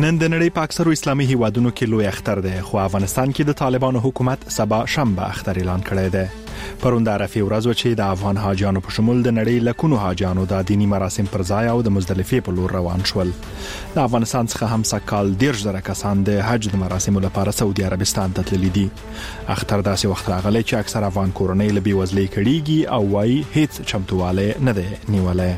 نن د نړۍ په اکثرو اسلامي هیوادونو کې لوی اختر دی، خو افغانستان کې د طالبانو حکومت سبا شنبه اختر اعلان کړی دی. پرون د عرفې ورځ و چې د افغان حاجیانو په شمول د نړۍ لکونو حاجیانو د دینی مراسم پر ځای او د مزدلفې په لور روان شول. د افغانستان څخه هم سکهال 10,000 کسان د حج د مراسمو لپاره سعودي عربستان ته تللي دي. اختر داسې وخت راغلی چې اکثر افغان کورنۍ له بېوزلۍ کړيږي او وايي هیڅ چمتووالی نه دی نیولی.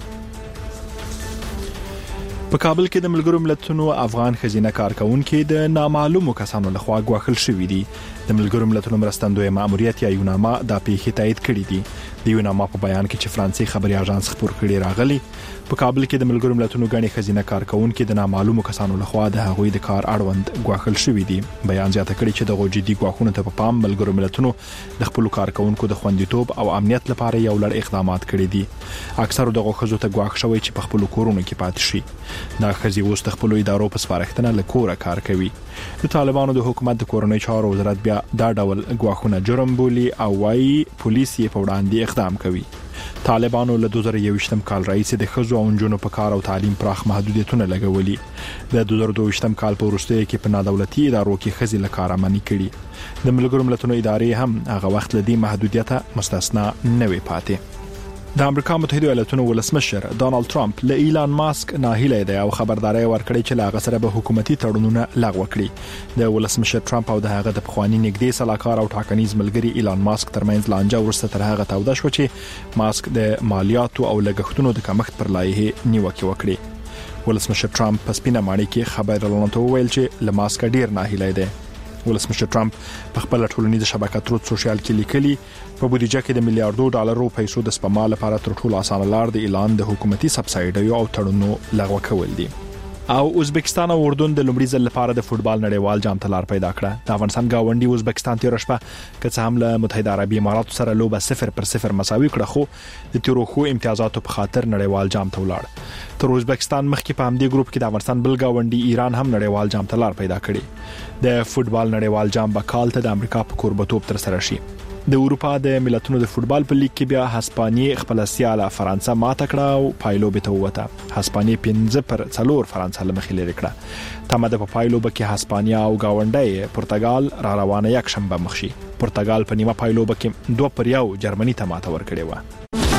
په کابل کې د ملګرو ملتونو افغان خزینه کارکونکو د نامعلومو کسانو لخوا ګواښل شوې دي. د ملګرو ملتونو مرستندوی ماموریت یا یوناما د پیښې تایید کړې دي. د یوناما په بیان کې چې فرانسې خبري اژانس خبر کړي راغلي، په کابل کې د ملګرو ملتونو غني خزینه کارکونکو د نامعلومو کسانو لخوا د هغوی د کار اړوند ګواښل شوې دي. بیان زیاته کړي چې د غوجدي ګواښونو ته په پام ملګرو ملتونو د خپل کارکونکو د خوندیتوب او امنیت لپاره یو لړ اقدامات کړي دي. اکثر دغه خزو ته ګواښ شوی چې په خپل کورونو کې پاتې شي. دا خزي اوس د خپل ادارو په سپارښتنه له کوره کار کوي. د طالبانو د حکومت د کورنۍ چارو وزارت بیا دا ډول ګواښونه جرم بولي او وايي پولیس یې په وړاندې اقدام کوي. طالبانو له 2021 کال راهیسې د خزو او نجونو په کار او تعلیم پراخ محدودیتونه لګولي. د 2022 کال په وروستیو کې په نادولتي ادارو کې خزي له کاره منې کړي. د ملګرو ملتونو ادارې هم هغه وخت له دې محدودیته مستثنا نه وي پاتې. د امریکا متحده ایالاتونو ولسمشر ډانلډ ټرمپ له ایلان ماسک ناهیلی دی او خبرداري ورکړي چې له هغه سره به حکومتي تړونونه لغوه کړي. د ولسمشر ټرمپ او د هغه د پخوانی نږدې سلاکار او ټاکنیز ملګری ایلان ماسک ترمنځ لانجه ورسته تر هغه توده شو چې ماسک د مالیاتو او لګښتونو د کمښت پر لایحه نیوکه وکړي. ولسمشر ټرمپ په سپینه ماڼۍ کې خبرونه ته ویل چې له ماسک ډیر ناهیلی دی. ولسمشر ټرمپ په خپل ټولنیز شبکه تروت سوشل کې لیکلي په بودیجه کې د میلیارډو ډالرو پیسو د سپما لپاره تر ټولو اسانه لار د اعلان د حکومتي سبسایډیو او تړونونو لغوه کول دي. او ازبکستان او اردن د لومړي ځل لپاره د فوتبال نړیوال جام ته لار پیدا کړه. د افغانستان گاونډي ازبکستان تیر شپه که څه هم له متحده عربي اماراتو سره لوبه 0-0 مساوي کړه، خو د تیرو خو امتیازاتو په خاطر نړیوال جام ته ولاړ. تر ازبکستان مخکې په همدې ګروپ کې د افغانستان بل گاونډي ایران هم نړیوال جام ته لار پیدا کړي. د فوتبال نړیوال جام به کال ته د امریکا په کوربتوب تر سره شي. د اروپا د ملتونو د فوتبال په لیګ کې بیا هسپانیې خپل سیاله فرانسه ماته کړه او پایلو به ته وته. هسپانیې 5-4 فرانسه له مخې لري کړه. تمه د پایلو به کې هسپانیا او گاونډي پرتګال را روانه یک شنبه مخ شي. پرتګال په نیمه پایلو به کې 2-1 جرمني ته ماته ورکړې و.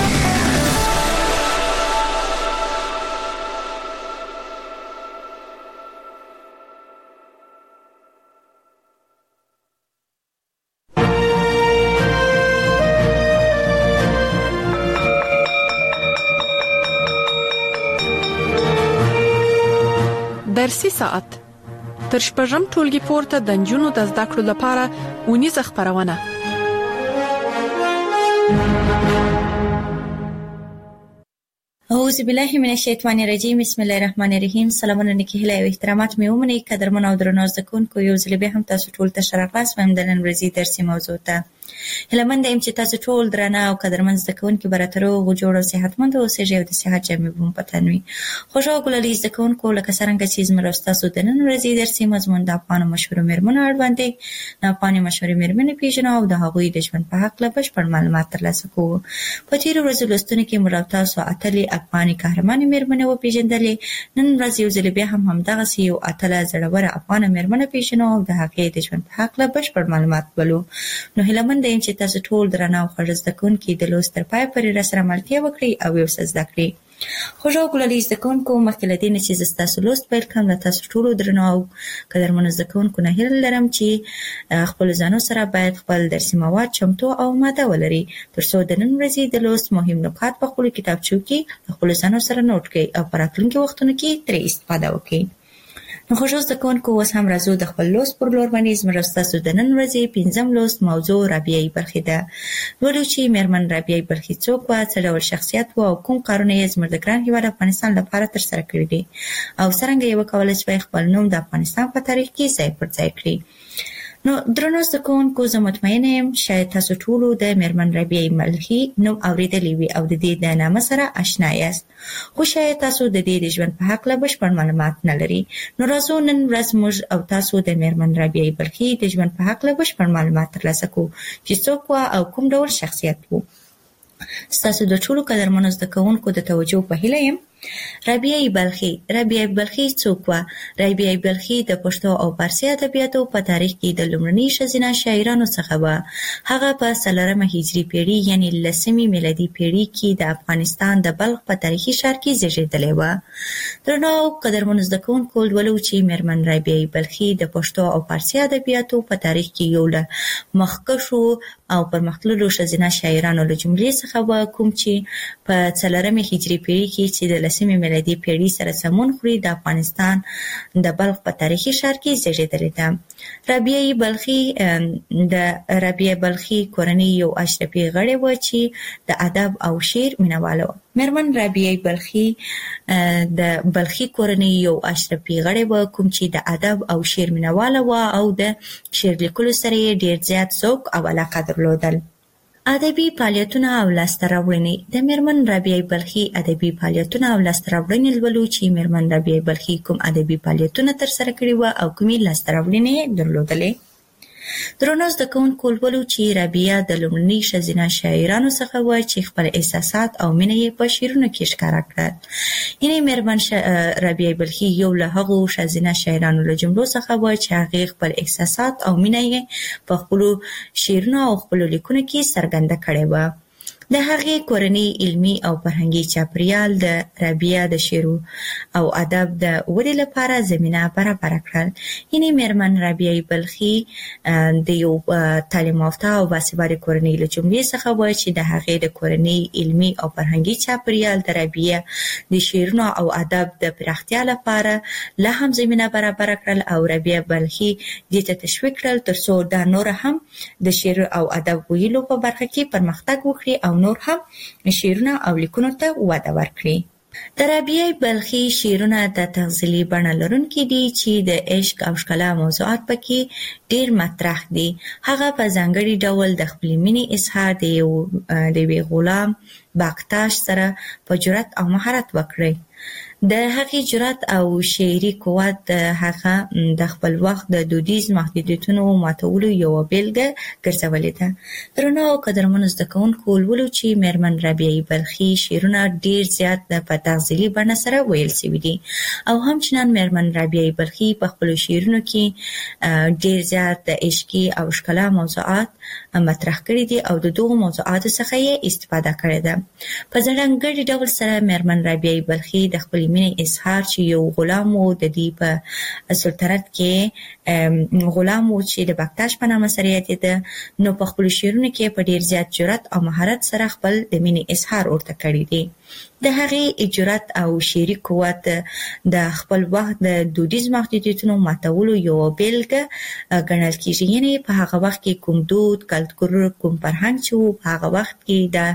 درسي ساعت تر شپږم ټولګي پورته د نجونو د زده کړو لپاره ونیزه خبرونه. اعوذ بالله من الشیطان الرجیم. بسم الله الرحمن الرحیم. سلامونه نیکی هیله او احترامات مې ومنئ. قدرمن او درنو زده کوونکو، یو ځل بیا هم تاسو ټول ته ښه راغلاست وایم د نن ورځې درسي موضوع ته. هیلهمند یم چې تاسو ټول درانه او قدرمن زده کوونکي به راته روغ او جوړ او صحتمند اوسئ او د صحت جامې به مو په تن وي. خوږو او ګلالي زده کوونکو، لکه څرنګه چې زموږ او ستاسو د نن ورځې درسي مضمون د افغانو مشهورو مېرمنو اړوند دی. د افغاني مشهورې مېرمنې پیژنو او د هغوی د ژوند په هکله بشپړ معلومات ترلاسه کوو. په تېرو ورځو لوستونو کې موږ او تاسو اتلې افغاني قهرمانې مېرمنې وپېژندلې. نن ورځ یو ځل بیا هم همدغسې یو اتله زړوره افغانه مېرمنه پیژنو او د هغې د ژوند په هکله بشپړ معلومات ولو. نو هیلهمند یم چې تاسو ټول درانه او خوږ زده کوونکي د لوست تر پایه پورې راسره ملتیا وکړئ او یو څه زده کړئ. خوږو او ګلالي زده کوونکو، مخکې له دې نه چې زه ستاسو لوست پیل کړم، له تاسو ټولو درنو او قدرمنو زده کوونکو نه هیله لرم چې خپلو ځانو سره باید خپل درسي مواد چمتو او ماده ولري، تر څو د نن ورځې د لوست مهم نکات په خپلو کتابچو کې د خپلو ځانو سره نوټ کړئ او په راتلونکي وختونو کې ترې استفاده وکړئ. نو خوږو زده کوونکو، اوس هم راځو د خپل لوست پر لور باندې. زموږ او ستاسو د نن ورځې 5م لوست موضوع رابعې بلخي ده. لولو چې مېرمن رابعې بلخي څوک وه، څه ډول شخصیت و او کوم کارونه یې زموږ د ګران هېواد افغانستان لپاره ترسره کړي دي او څرنګه یې وکولی شوی خپل نوم د افغانستان په تاریخ کې ځای پر ځای کړي. نو درنو زده کوونکو، زه مطمئنه یم شاید تاسو ټولو د مېرمن رابعې بلخي نوم اورېدلی وي او د دې د نامه سره اشنا یاست، خو شاید تاسو د دې د ژوند په هکله بشپړ معلومات نه لرئ. نو راځو نن ورځ موږ او تاسو د مېرمن رابعې بلخي د ژوند په هکله بشپړ معلومات ترلاسه کوو چې څوک وه او کوم ډول شخصیت و. ستاسو د ټولو قدرمنو زده کوونکو د توجه په هیله یم رابعه بلخي څوک وه؟ رابعه بلخي د پښتو او فارسي ادبیاتو په تاریخ کې د لومړني ښځینه شاعرانو څخه وه. هغه په 4مه هجري پیړۍ یعنې 10مې میلادي پیړۍ کې د افغانستان د بلخ په تاریخي ښار کې زیږېدلې وه. درنو او قدرمنو زده کوونکو، ولولو چې میرمن رابعه بلخي د پښتو او فارسي ادبیاتو په تاریخ کې یو له مخکښو او پرمختللو ښځینه شاعرانو له جملې څخه وه، کوم چې په 4مې هجري پیړۍ کې چې د 10مې میلادي پیړۍ سره سمون خوري د افغانستان د بلخ په تاریخي ښار کې زیږېدلې ده. د رابعه بلخي کورنۍ یو اشرفي غړې وه چې د ادب او شعر مینهواله وه. میرمن رابعه بلخي د بلخي کورنۍ یو اشرفي غړې وه، کوم چې د ادب او شعر مینهواله وه او د شعر لیکلو سره یې ډېر زیات ذوق او علاقه درلودل. ادبي فعالیتونه او لاسته راوړنې. د میرمن رابعه بلخي ادبي فعالیتونه او لاسته راوړنې لولو چې میرمن رابعه بلخي کوم ادبي فعالیتونه ترسره کړي وو او کومې لاسته راوړنې درلودلې. درنو زده کوونکو، ولولو چې رابعه د لومړني ښځینه شاعرانو څخه وه چې خپل احساسات او مینه یې په شعرونو کې ښکاره کړل. یعنې میرمن رابعه بلخي یو له هغو ښځینه شاعرانو له جملو څخه وه چې هغې خپل احساسات او مینه یې په خپلو شعرونو او خپلو لیکنو کې څرګنده کړې وه. د هغې کورنۍ علمي او فرهنګي چاپېریال د رابعه د شعر او ادب د ودې لپاره زمینه برابره کړل. یعنې میرمن رابعه بلخي د یو تعلیم یافته او باسواده کورنۍ له جملې څخه وه چې د هغې د کورنۍ علمي او فرهنګي چاپېریال د رابعه د شعرونو او ادب د پراختیا لپاره لا هم زمینه برابره کړل او رابعه بلخي دې ته تشویق کړل ترڅو دا نور هم د شعر او ادب ویلو په برخه کې پرمختګ وکړي او نور هم شعرونه او لیکنو ته وده ورکړي. د رابعه بلخي شعرونه د تغزلي بڼه لرونکي دي چې د عشق او ښکلا موضوعات پکې ډېر مطرح دي. هغه په ځانګړي ډول د خپلې مینې اظهار د یوې غلام باکتاش سره په جرأت او مهارت وکړي. د هغې جرأت او شعري قوت د هغه د خپل وخت د دودیز محدودیتونو ماتولو یوه بیلګه ګرځولې ده. درنو او قدرمنو زده کوونکو، ولولو چې میرمن رابعه بلخي شعرونه ډېر زیات په تغزلي بڼه سره ویل سوي دي او همچنان میرمن رابعه بلخي په خپلو شعرونو کې ډېر زیات د عشقي او ښکلا موضوعات مطرح کړي دي او د دغو موضوعاتو څخه یې استفاده کړې ده. په ځانګړي ډول سره میرمن رابعه بلخي د خپلې مینې اظهار چې یو غلام و، د دې په سلطنت کې غلام و چې د باکتاش په نامه سره یادېده، نو په خپلو شعرونو کې په ډېر زیات جرأت او مهارت سره خپل د مینې اظهار ورته کړی دی. د هغې جرأت او شعري قوت د خپل وخت د دودیز محدودیتونو ماتولو یوه بیلګه ګڼل کېږي. یعنې په هغه وخت کې کوم دود، کلتور، کوم فرهنګ چې و، په هغه وخت کې دا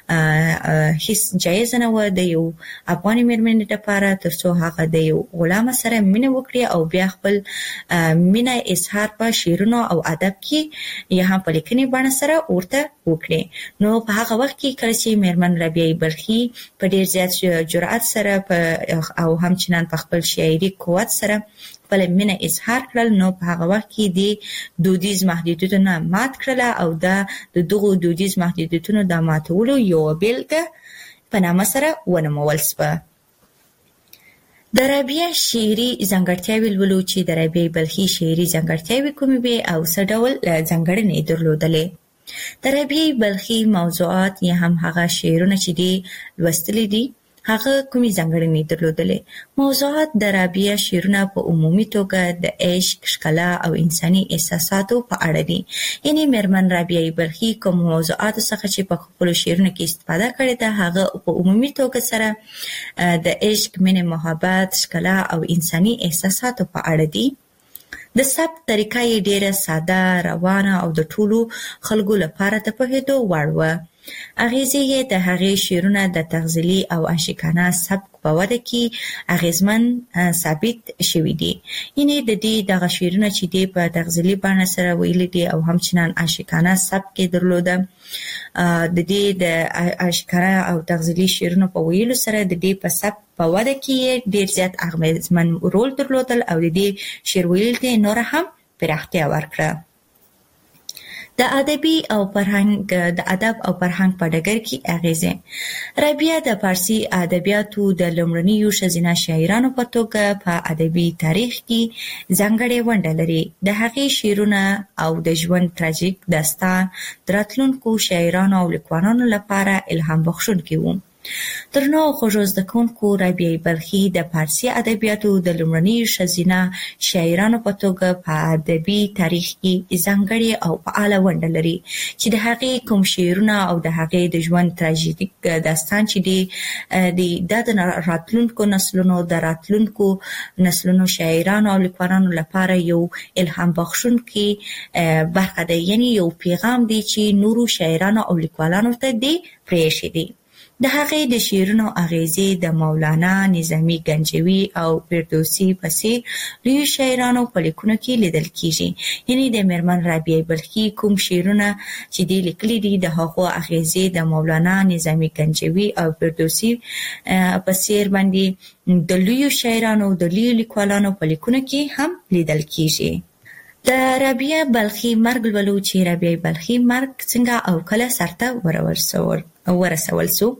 هیڅ جایز نه وه د یو افغاني مېرمنې لپاره ترڅو هغه د یو غلام سره مینه وکړي او بیا خپل مینه اظهار په شعرونو او ادب کې یا هم په لیکنې بڼه سره ورته وکړي. نو په هغه وخت کې کله چې میرمن رابعه بلخي په ډېر زیات جرأت سره او همچنان په خپل شاعري قوت سره خپل مینه اظهار کړل، نو په هغه وخت کې د دودیز محدودیتونه مات کړله او دا د دغو دودیز محدودیتونو د ماتولو یوه بیلګه په نامه سره ونومول شوه. د رابعه شعري ځانګړتیاوې لولو چې د رابعه بلخي شعري ځانګړتیاوې کومې وې او څه ډول ځانګړنې درلودلې. د رابعه بلخي موضوعات یا هم هغه شعرونه چې دي لوستلي دي هغه کومې ځانګړنې درلودلې. موضوعات د رابعه شعرونه په عمومي توګه د عشق، ښکلا او انساني احساساتو په اړه دي. یعنې میرمن رابعه بلخي کوم موضوعاتو څخه چې په خپلو شعرونو کې استفاده کړې ده هغه په عمومي توګه سره د عشق، مینې، محبت، ښکلا او انساني احساساتو په اړه دي. د ثبت طریقه یې ډېره ساده، روانه او د ټولو خلکو لپاره د پوهېدو وړ وه. اغیزې یې د هغې شعرونه د تغزلي او عاشقانه سبک په وده کې اغیزمن ثابت شوي دي. یعنې د دې دغه شعرونه چې دی په تغزلي بڼه سره ویلي دي او همچنان عاشقانه سبک یې درلوده. د دې د عاشقانه او تغزلي شعرونو په ویلو سره د دې په سبک په وده کې یې ډېر زیات اغیزمن رول درلودل او د دې شعر ویلو ته نور هم پراختیا ورکړه. د ادب او فرهنګ په ډګر کې اغیزه. رابعه د فارسی ادبیاتو د لومړنیو ښځینه شاعرانو په توګه په ادبي تاریخ کې ځانګړې ونډه لري. د هغې شعرونه او د ژوند تراژیک داستان د راتلونکو شاعرانو او لیکوالانو لپاره الهام بخښونکي وو. درنو خوږو زده کوونکو، رابعه بلخي د فارسي ادبیاتو د لومړنیو ښځینه شاعرانو په توګه په ادبي تاریخ کې ځانګړې او فعاله ونډه لري چې د هغې کوم شعرونه او د هغې د ژوند تراژیک داستان چې د راتلونکو نسلونو شاعرانو او لیکوالانو لپاره یو الهام بخښونکی برخه ده، یعنی یو پیغام دی چې نورو شاعرانو او لیکوالانو ته دی پرېښی دی. د هغې د شعرونو اغیزې د مولانا، نظامي گنجوي او فردوسي په څېر لویو شاعرانو په لیکنو کې لیدل کېږي. یعنی د میرمن رابعه بلخي کوم شعرونه چې دی لیکلي دي د هغو اغیزې د مولانا، نظامي گنجوي او فردوسي په څېر باندې د لویو شاعرانو د لویو لیکوالانو په لیکنو کې هم لیدل کېږي. د رابعه بلخي مرګ لولو چې رابعه بلخي مرګ څنګه او کله سرته ورسول سو.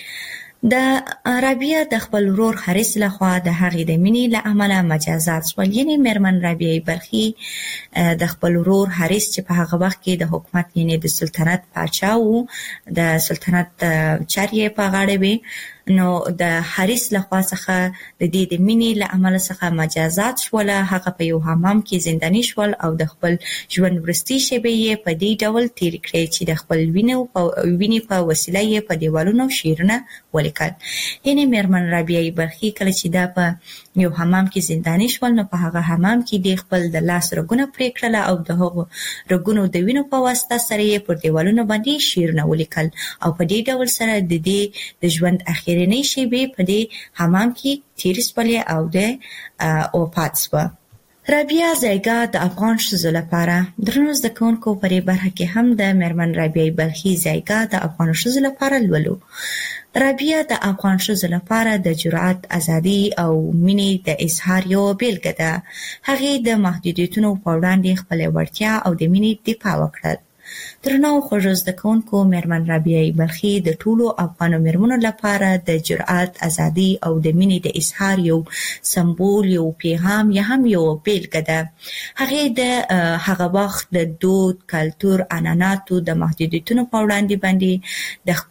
د رابعه د خپل ورور حارث لخوا د هغې د مینې له امله مجازات شول. یعنی میرمن رابعه بلخي د خپل ورور حارث چې په هغه وخت کې د حکومت یعنی د سلطنت پاچا وو، د سلطنت چارې په غاړه وي، نو د حارث لخوا څخه د دې د مینې له امله څخه مجازات شول. هغه په یو حمام کې زنداني شول او د خپل ژوند وروستۍ شېبې یې په دې ډول تېرې کړې چې د خپل وینې په وسیله یې په دیوالونو شعرونه ولیکل. یعنی میرمن رابعه بلخي کله چې دا په یو حمام کې زنداني شول، نو په هغه حمام کې د خپل د لاس رګونه پرې کړل او د هغو رګونو د وینو په واسطه سره یې پر دیوالونو باندې شعرونه ولیکل او په دې ډول سره د دې د ژوند اخرنۍ شېبې په دې حمام کې تېرې شولې او د وفات شوه. رابعه زیګا د افغان ښځو لپاره. درنو زده کوونکو، په دې برخه کې هم د میرمن رابعه بلخي زیګا د افغان ښځو لپاره لولو. رابعه د افغان ښځو لپاره د جرأت، ازادي او مینې د اظهار یوه بیلګه ده. هغې د محدودیتونو په وړاندې خپله وړتیا او د مینې دفاع وکړل. درنو خوږو زده کوونکو، میرمن رابعه بلخي د ټولو افغانو میرمنو لپاره د جرأت، ازادي او د مینې د اظهار یو سمبول، یو پیغام یا هم یو بیلګه ده. هغې د هغه وخت د دود، کلتور، عنعناتو د محدودیتونو په وړاندې د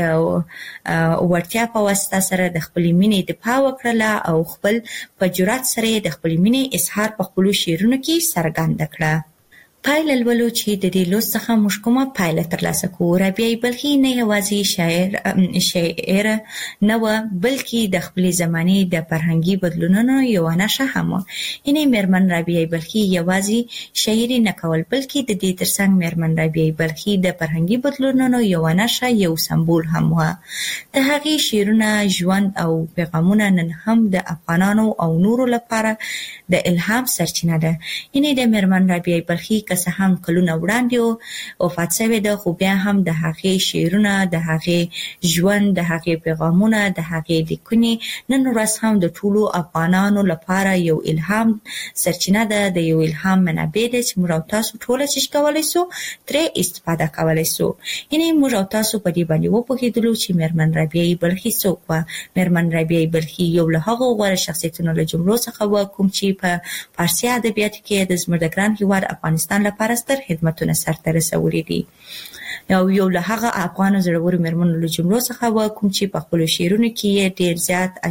خپلې وړتیا په واسطه سره د خپلې مینې دفاع وکړله او خپل په جرأت سره د خپلې مینې اظهار په خپلو شعرونو کې څرګنده کړه. پایله لولو چې د دې لوست څخه موږ کومه پایله ترلاسه کوو. رابعه بلخي نه یوازې شاعر نه وه، بلکې د خپلې زمانې د فرهنګي بدلونونو یوه نښه هم وه. یعنې میرمن رابعه بلخي یوازې شاعري نه کول، بلکې د دې ترڅنګ میرمن رابعه بلخي د فرهنګي بدلونونو یوه نښه، یو سمبول هم وه. د هغې شعرونه، ژوند او پیغامونه نن هم د افغانانو او نورو لپاره د الهام سرچینه ده. یعنې د میرمن رابعه بلخي که څه هم کلونه وړاندې وفات شوې ده، خو بیا هم د هغې شعرونه، د هغې ژوند، د هغې پیغامونه، د هغې لیکنې نن ورځ هم د ټولو افغانانو لپاره یو الهام سرچینه ده، د یو الهام منابع ده چې موږ او تاسو ټوله چې کولی سو ترې استفاده کولی سو. یعنې موږ او تاسو په دې باندې وپوهېدلو چې میرمن رابعه بلخي څوک وه. میرمن رابعه بلخي یو له هغو غوره شخصیتونو له جملو څخه وه کوم چې په فارسي ادبیاتو کې د زموږ د ګران هېواد افغانستان لپاره ستر خدمتونه سرته رسولي دي. یو له هغه افغانو زړورو میرمنو له جملو څخه وه کوم چې په خپلو شعرونو کې یې ډېر زیات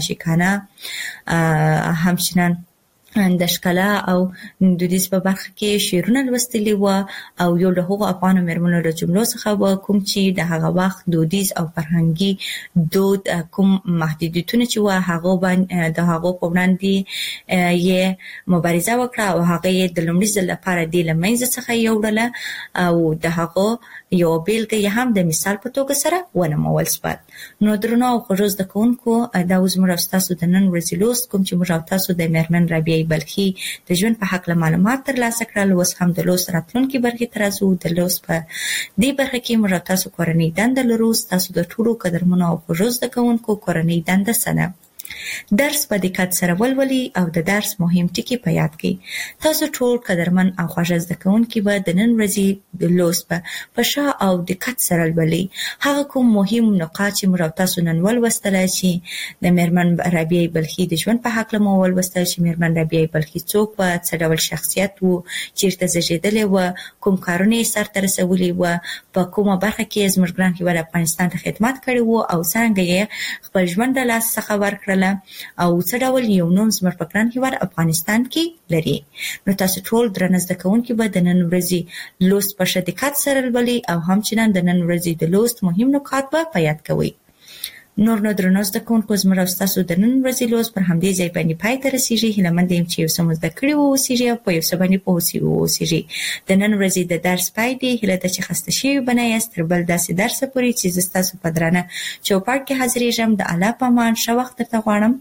عاشقانه، همچنان د ښکلا او دودیز په برخه کې شعرونه لوستلي وه، او یو له هغو افغانو میرمنو له جملو څخه وه کوم چې د هغه وخت دودیز او فرهنګي دود کوم محدودیتونه چې وه د هغو په وړاندې یې مبارزه وکړه او هغه یې د لومړي ځل لپاره دې له منځه څخه یوړله او د هغو یو بیلګه یې هم د مثال په توګه سره ونمول شوه. نو درنو او خوږو زده کوونکو، دا اوس موږ او ستاسو د نن ورځې لوست کوم چې موږ او تاسو د میرمن رابعه بلخي د ژوند په هکله معلومات ترلاسه کړل. اوس هم د لوست راتلونکي برخې ته راځو. د لوست په دې برخه کې موږ او تاسو کورنۍ دنده لرو. ستاسو د ټولو قدرمنو او خوږو زده کوونکو کورنۍ دنده څه ده؟ درس په دقت سره ولولئ او د درس مهم ټکي په یاد کړئ. تاسو ټول قدرمن او خوږ زده کوونکي به د نن ورځې د لوست په ښه او دقت سره ولولئ. هغه کوم مهم نقاط چې موږ تاسو نن ولوستل چې د میرمن رابعه بلخي د ژوند په حق له ولوستل چې میرمن رابعه بلخي څوک و، څه ډول شخصیت و، چیرته زیږیدلې و، کوم کارونه یې سرته رسولي و، په کومه برخه کې زموږ ګران هیواد افغانستان ته خدمت کړی و او څنګه یې خپل ژوند له لاس څخه ورکړله او څه ډول یو نوم زموږ په ګران هیواد افغانستان کې لري. نو تاسو ټول درنه زده کوونکي به د نن ورځې لوست په ښه دقت سره ولولئ او همچنان د نن ورځې د لوست مهم نکات به په یاد کوئ. نور نو درنو زده کوونکو زموږ او ستاسو د نن ورځې لوست پر همدې ځای باندې پای ته رسیږي. هیله یم چې یو څه مو زده کړي واوسیږي او په یو څه باندې پوه واوسیږي. د نن ورځې د درس پای دی. هیله ده چې خسته شوي به نه یاست تر بل داسې درسه پورې چې زه ستاسو په درانه چوپړ کې حاضرېږم. د الله په امان ښه وخت درته غواړم.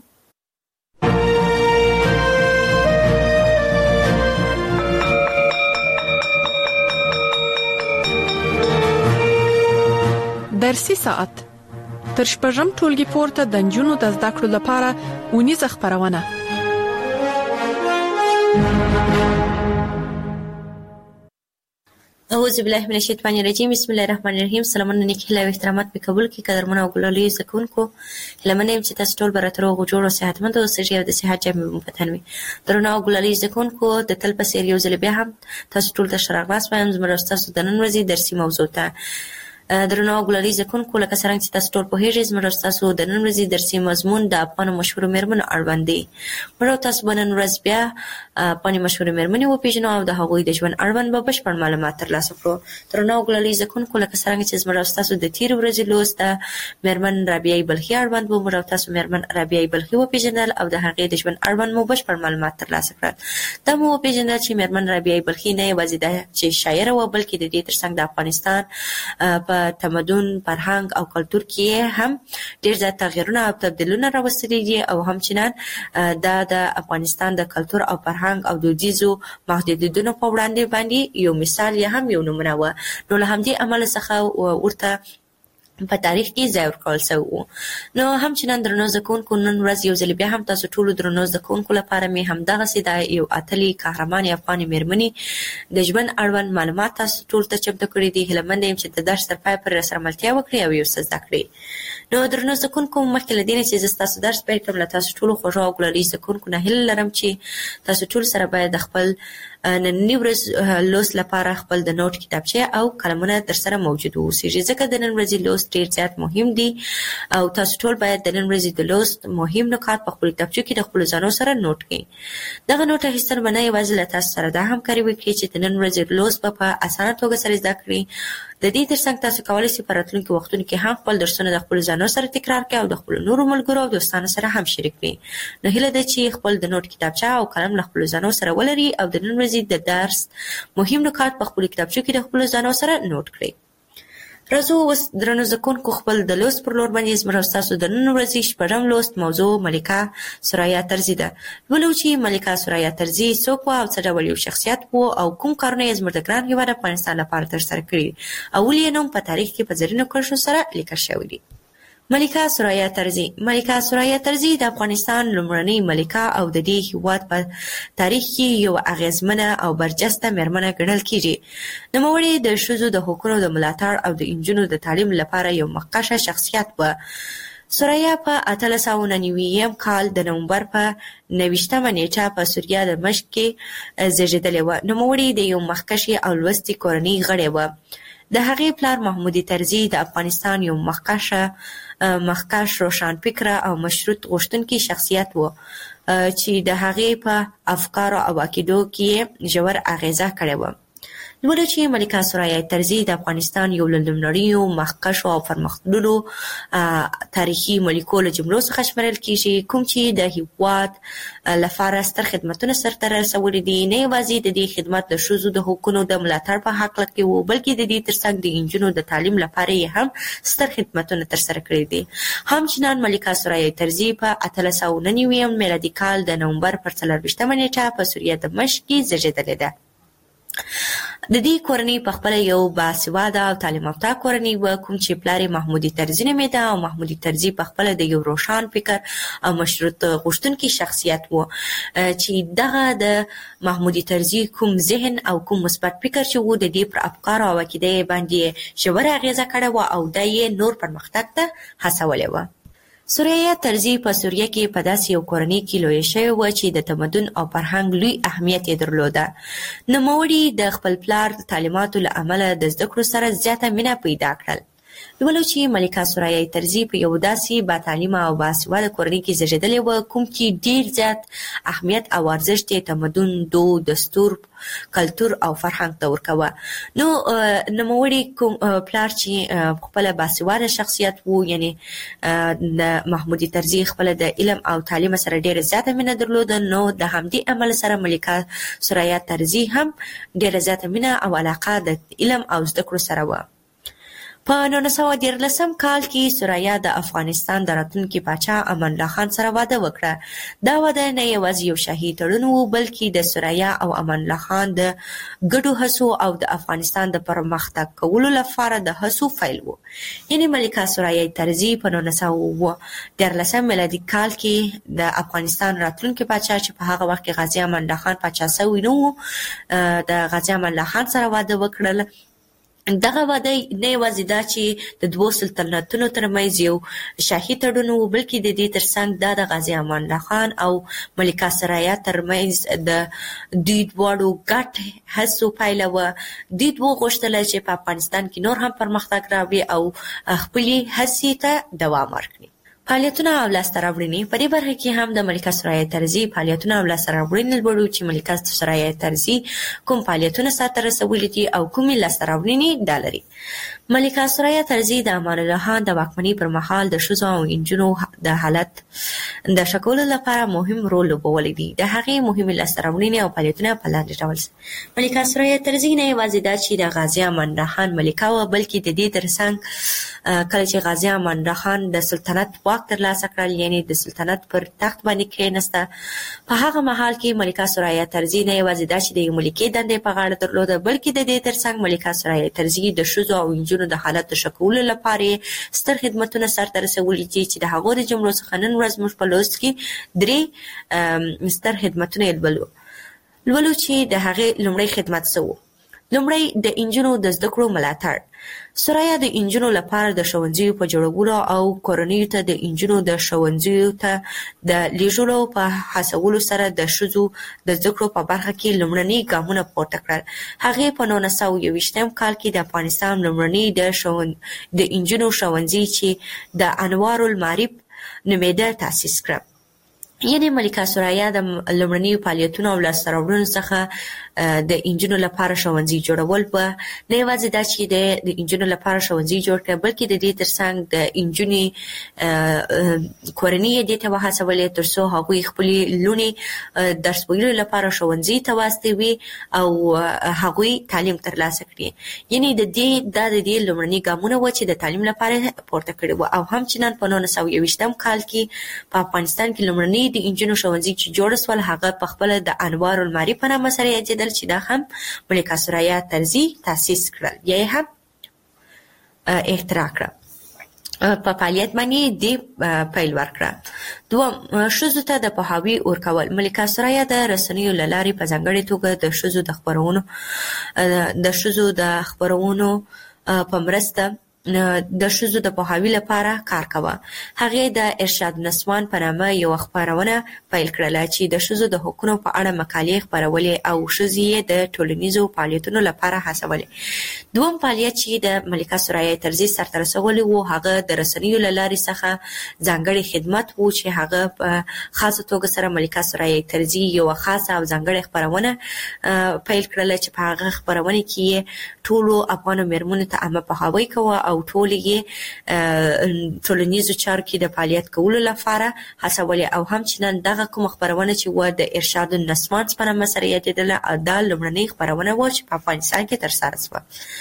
درسي ساعت تر شپږم ټولګي پورته د نجونو د زده کړو لپاره اونیزه خپرونه. اعوذ بالله من الشیطان الرجیم. بسم الله الرحمن الرحیم. سلامونه نیک هیله او احترامات په قبول کې قدرمنو او ګلالي زکونکو. هیله یم چې تاسو ټول براتر او جوړ او صحتمند اوسئ او د صحت جامې مو پتن وي. درنو او ګلالي زکونکو د تل په څیر یو ځل بیا هم تاسو ټول ته شراغلاس وایم. زموږ تاسو د نن ورځې درسي موضوع ته درنو او ګلالي زکونکو لکه څنګه چې تاسو ټول پوهیږئ زموږ تاسو د نن ورځې درسي مضمون د افغان مشهور میرمنو اړوند دی. موږ تاسو به نن ورځ بیا افغان مشهور میرمنې وپېژنو او د هغوی د ژوند اړوند به بشپړ معلومات ترلاسه کړو. درنو او ګلالي زکونکو لکه څنګه چې زموږ تاسو د تیر ورځې لوست د میرمن رابعه بلخي اړوند به موږ تاسو میرمن رابعه بلخي وپېژنل او د هغې د ژوند اړوند مو بشپړ معلومات ترلاسه کړل. دا مو وپېژنل چې میرمن رابعه بلخي نه یوازې د شاعره و بلکې د دې ترڅنګ د افغانستان په تمدن، فرهنګ او کلتور کې هم ډېر زیات تغیرونه او تبدیلونه راوستلي دي او همچنان دا د افغانستان د کلتور او فرهنګ او دودیزو محدودیتونو په وړاندې باندې یو مثال یا هم یو نمونه و. نو له همدې امله څخه ورته په تاریخ کې ځای ورکول شوی و. نو همچنان درنو زده کوونکو نن ورځ یو ځل بیا هم تاسو ټولو درنو زده کوونکو لپاره مې همدغسې د یو اتلې قهرمانې افغانې میرمنې د ژوند اړوند معلومات تاسو ټولو ته چمتو کړي دي. هیله یم چې د درس تر پایه پورې راسره ملتیا وکړئ او یو څه زده کړئ. نو درنو زده کوونکو مخکې له دې نه چې زه ستاسو درس پیل کړم له تاسو ټولو خوږو او ګلالي زده کوونکو نه هیله لرم چې تاسو ټول سره باید د خپل نننی ورځ لوست لپاره خپل د نوٹ کتابچه او قلمونه درسره موجود اوسیږي ځکه د نن ورځې لوست ډېر زیات مهم دي او تاسو ټول باید د نن ورځې د لوست مهم نکات په خپل کتابچه کې د خپل ځانو سره نوٹ کړئ. دغه نوٹ اخیستل به نه یوازې له تاسو سره دا همکاري وکړي چې د نن ورځې لوست په اسانه توګه سره زده کړئ. د دې ترڅنګ تاسو کولی شئ په راتلونکي وختونو کې هم خپل درسونه د خپل ځانو سره تکرار کړئ او د خپل نورو ملګرو او دوستانو سره هم شریک کړئ. نو هیله ده چې خپل د نوٹ کتابچه او قلم له خپل ځانو سره ولرئ او د نن ورځې د درس مهم نکات په خپل کتابچه کې د خپل ځانو سره نوٹ کړئ. راځو اوس درنو زده کوونکو خپل د لوست پر لور باندې زموږ ستاسو د نن ورځې شپږم لوست موضوع ملکه ثریا طرزي ده. ولو چې ملکه ثریا طرزي څوک وه او څه ډول یو شخصیت و او کوم کارونه یې زموږ د ګران هېواد افغانستان لپاره ترسره کړي او ولې یې نوم په تاریخ کې په زرینو کرښو سره لیکل شوی دی. ملکه ثریا طرزي. ملکه ثریا طرزي د افغانستان لومړنۍ ملکه او د دې هېواد په تاریخ کې یو اغیزمنه او برجسته میرمنه ګڼل کیږي. نوموړې د ښځو د حقونو د ملاتړ او د نجونو د تعلیم لپاره یو مخکښه شخصیت و. ثریا په 1899 کال د نومبر په 29مه نیټه په سوریه د دمشق کې زیږېدلې وه. نوموړې د یو مخکښې او لوستې کورنۍ غړې وه. د هغې پلار محمود طرزي د افغانستان یو مخکښ روښانفکره او مشروط غوښتونکی شخصیت و چې د هغې په افکارو او عقیدو کې ژور اغیزه کړې وه. لوړه چې ملکه ثریا طرزي د افغانستان یو له لومړنیو مخکښو او پرمختللو تاریخي ملکو له جملو څخه شمېرل کیږي کوم چې د هېواد لپاره ستر خدمتونه سرته رسولي دي. نه یوازې د دې خدمت د ښځو د حقونو د ملاتړ په هکله کې و بلکې د دې ترڅنګ د نجونو د تعلیم لپاره یې هم ستر خدمتونه ترسره کړي دي. همچنان ملکه ثریا طرزي په 1899 میلادي کال د نومبر پر 24مه نیټه په سوریه د دمشق کې زیږېدلې ده. د دې کورنۍ په خپل یو باسواده او تعلیم یافته کورنۍ و، کوم چې پلار محمودي طرزي نومېده او محمودي طرزي په خپل د یو روشن فکر او مشروط غوښتونکي شخصیت و چې دغه د محمودي طرزي کوم ذهن او کوم مثبت فکر چې و د دې پر افکار او عقیده باندې ژوره اغیزه کړې و او د یې نور پرمختګ ته هڅولې و. سوریه طرزي په سوریه کې په داسې یو کورنۍ کې لویه شوې وه چې د تمدن او فرهنګ لوی اهمیت یې درلوده. نوموړي د خپل پلار د تعلیماتو له امله د زده کړو سره زیاته مینه پیدا کړل. لولو چې ملکه سوریه طرزي په یو داسې با تعلیمه او باسواده کورنۍ کې زیږېدلې وه کوم چې ډېر زیات اهمیت او ارزښت یې تمدن، دود، دستور، کلتور او فرهنګ ته ورکوه. نو نوموړي کوم پلار چې خپل باسواده شخصیت وو، یعنی د محمودي طرزي خپل د علم او تعلیم سره ډېره زیاته مینه درلوده، نو د همدې عمل سره ملکه سوریه طرزي هم ډېره زیاته مینه او علاقه د علم او زده کړو سره وه. په 1913 کال کې سوریه د افغانستان د راتلونکي پاچا امان الله خان سره واده وکړه. دا واده نه یوازې یو شاهي تړون و بلکې د سوریه او امان الله خان د ګډو هڅو او د افغانستان د پرمختګ کولو لپاره د هڅو پیل و. یعنی ملکه سوریه طرزي په 1913 میلادي کال کې د افغانستان راتلونکي پاچا چې په هغه وخت کې غازي امان الله خان پاچا شوی نو د غازي امان الله خان سره واده وکړل. دغه واده نه یوازې دا چې د دوو سلطنتونو ترمنځ یو شاهي تړون و بلکې د دې ترڅنګ دا د غازي امان الله خان او ملکه سوریه ترمنځ د دوی دواړو ګډ هڅو پایله وه. دوی دوی غوښتل چې په افغانستان کې نور هم پرمختګ راوړي او خپلې هڅې ته دوام ورکړي. فعالیتونه او لاسته راوړنې په دې برخه کې هم د ملکه سوریه طرزي فعالیتونه او لاسته راوړنې لولو چې ملکه سوریه طرزي کوم فعالیتونه سرته رسولي دي او کومې لاسته راوړنې دا لري. ملکه سوریه طرزي د امان الله خان د واکمنۍ پر مهال د ښځو او نجونو د حالت د ښه کولو لپاره مهم رول لوبولی دی. د هغې مهمې لاسته راوړنې او فعالیتونه په لاندې ډول ملکه سوریه طرزي نه یوازې دا چې د غازي امان الله خان ملکه وه بلکې د دې ترڅنګ کله چې غازي امان الله خان د سلطنت واک ترلاسه کړل، یعنی د سلطنت پر تخت باندې کېناسته، په هغه مهال کې ملکه سوریه طرزي نه یوازې دا چې د یو ملکې دندې په غاړه درلوده بلکې د دې ترڅنګ ملکه سوریه طرزي د ښځو او نجونو د حالت د ښه کولو لپاره ستر خدمتونه سرته رسولي دي چې د هغو د جملو څخه نن ورځ موږ په لوست کې 3 ستر خدمتونه لولو چې د هغې لومړی خدمت څه و؟ لومړی د نجونو د زده کړو ملاتړ. سوریه د نجونو لپاره د ښوونځیو په جوړولو او کورنیو ته د نجونو د ښوونځیو ته د لیږلو په هڅولو سره د ښځو د زده کړو په برخه کې لومړني ګامونه پورته کړل. هغې په 1921 کال کې د افغانستان لومړني د نجونو ښوونځي چې د انوار المعارف نومېده تاسیس کړه. یعنی ملکه سوریه د لومړنیو فعالیتونو او لاسته راوړنو څخه د نجونو لپاره ښوونځي جوړول په نه یوازې دا چې د نجونو لپاره ښوونځي جوړ کړه بلکې د دې ترڅنګ د نجونې کورنۍ یې دې ته وهڅولې تر څو هغوی خپلې لوڼې درس ویلو لپاره ښوونځي ته واستوي او هغوی تعلیم ترلاسه کړي. یعنی د دې لومړني ګامونه وه چې د تعلیم لپاره پورته کړي وو او همچنان په 1921 کال کې په افغانستان کې لومړني د انجونو ښوونځي چې جوړ سول هغه په خپل د انوار المعارف په نامه سره یادېدل چې دا هم ملکه سوریه طرزي تاسیس کړل یا یې هم اختراع کړه. په فعالیت باندې دې پیل ورکړه. دوم، ښځو ته د پوهاوي ورکول. ملکه سوریه د رسنیو له لارې په ځانګړې توګه د ښځو د خپرونو په مرسته د ښځو د پوهاوي لپاره کار کوه. هغې د ارشاد نسوان په نامه یو خپرونه پیل کړله چې د ښځو د حقونو په اړه مقالې خپرولې او ښځې یې د ټولنیزو فعالیتونو لپاره هڅولې. دوم فعالیت چې د ملکه سوریه طرزي سرته رسولی و هغه د رسنیو له لارې څخه ځانګړی خدمت و چې هغه په خاصه توګه سره ملکه سوریه طرزي یوه خاصه او ځانګړې خپرونه پیل کړله چې په هغه خپرونه کې یې ټولو افغانو مېرمنو ته عامه پوهاوی کوه او ټول یې ټولنیزو چارو کې د فعالیت کولو لپاره هڅولې او همچنان دغه کومه خپرونه چې وه د ارشاد النسوان په نامه سره یادېدله دا لومړنۍ خپرونه وه چې په افغانستان کې ترسره شوه.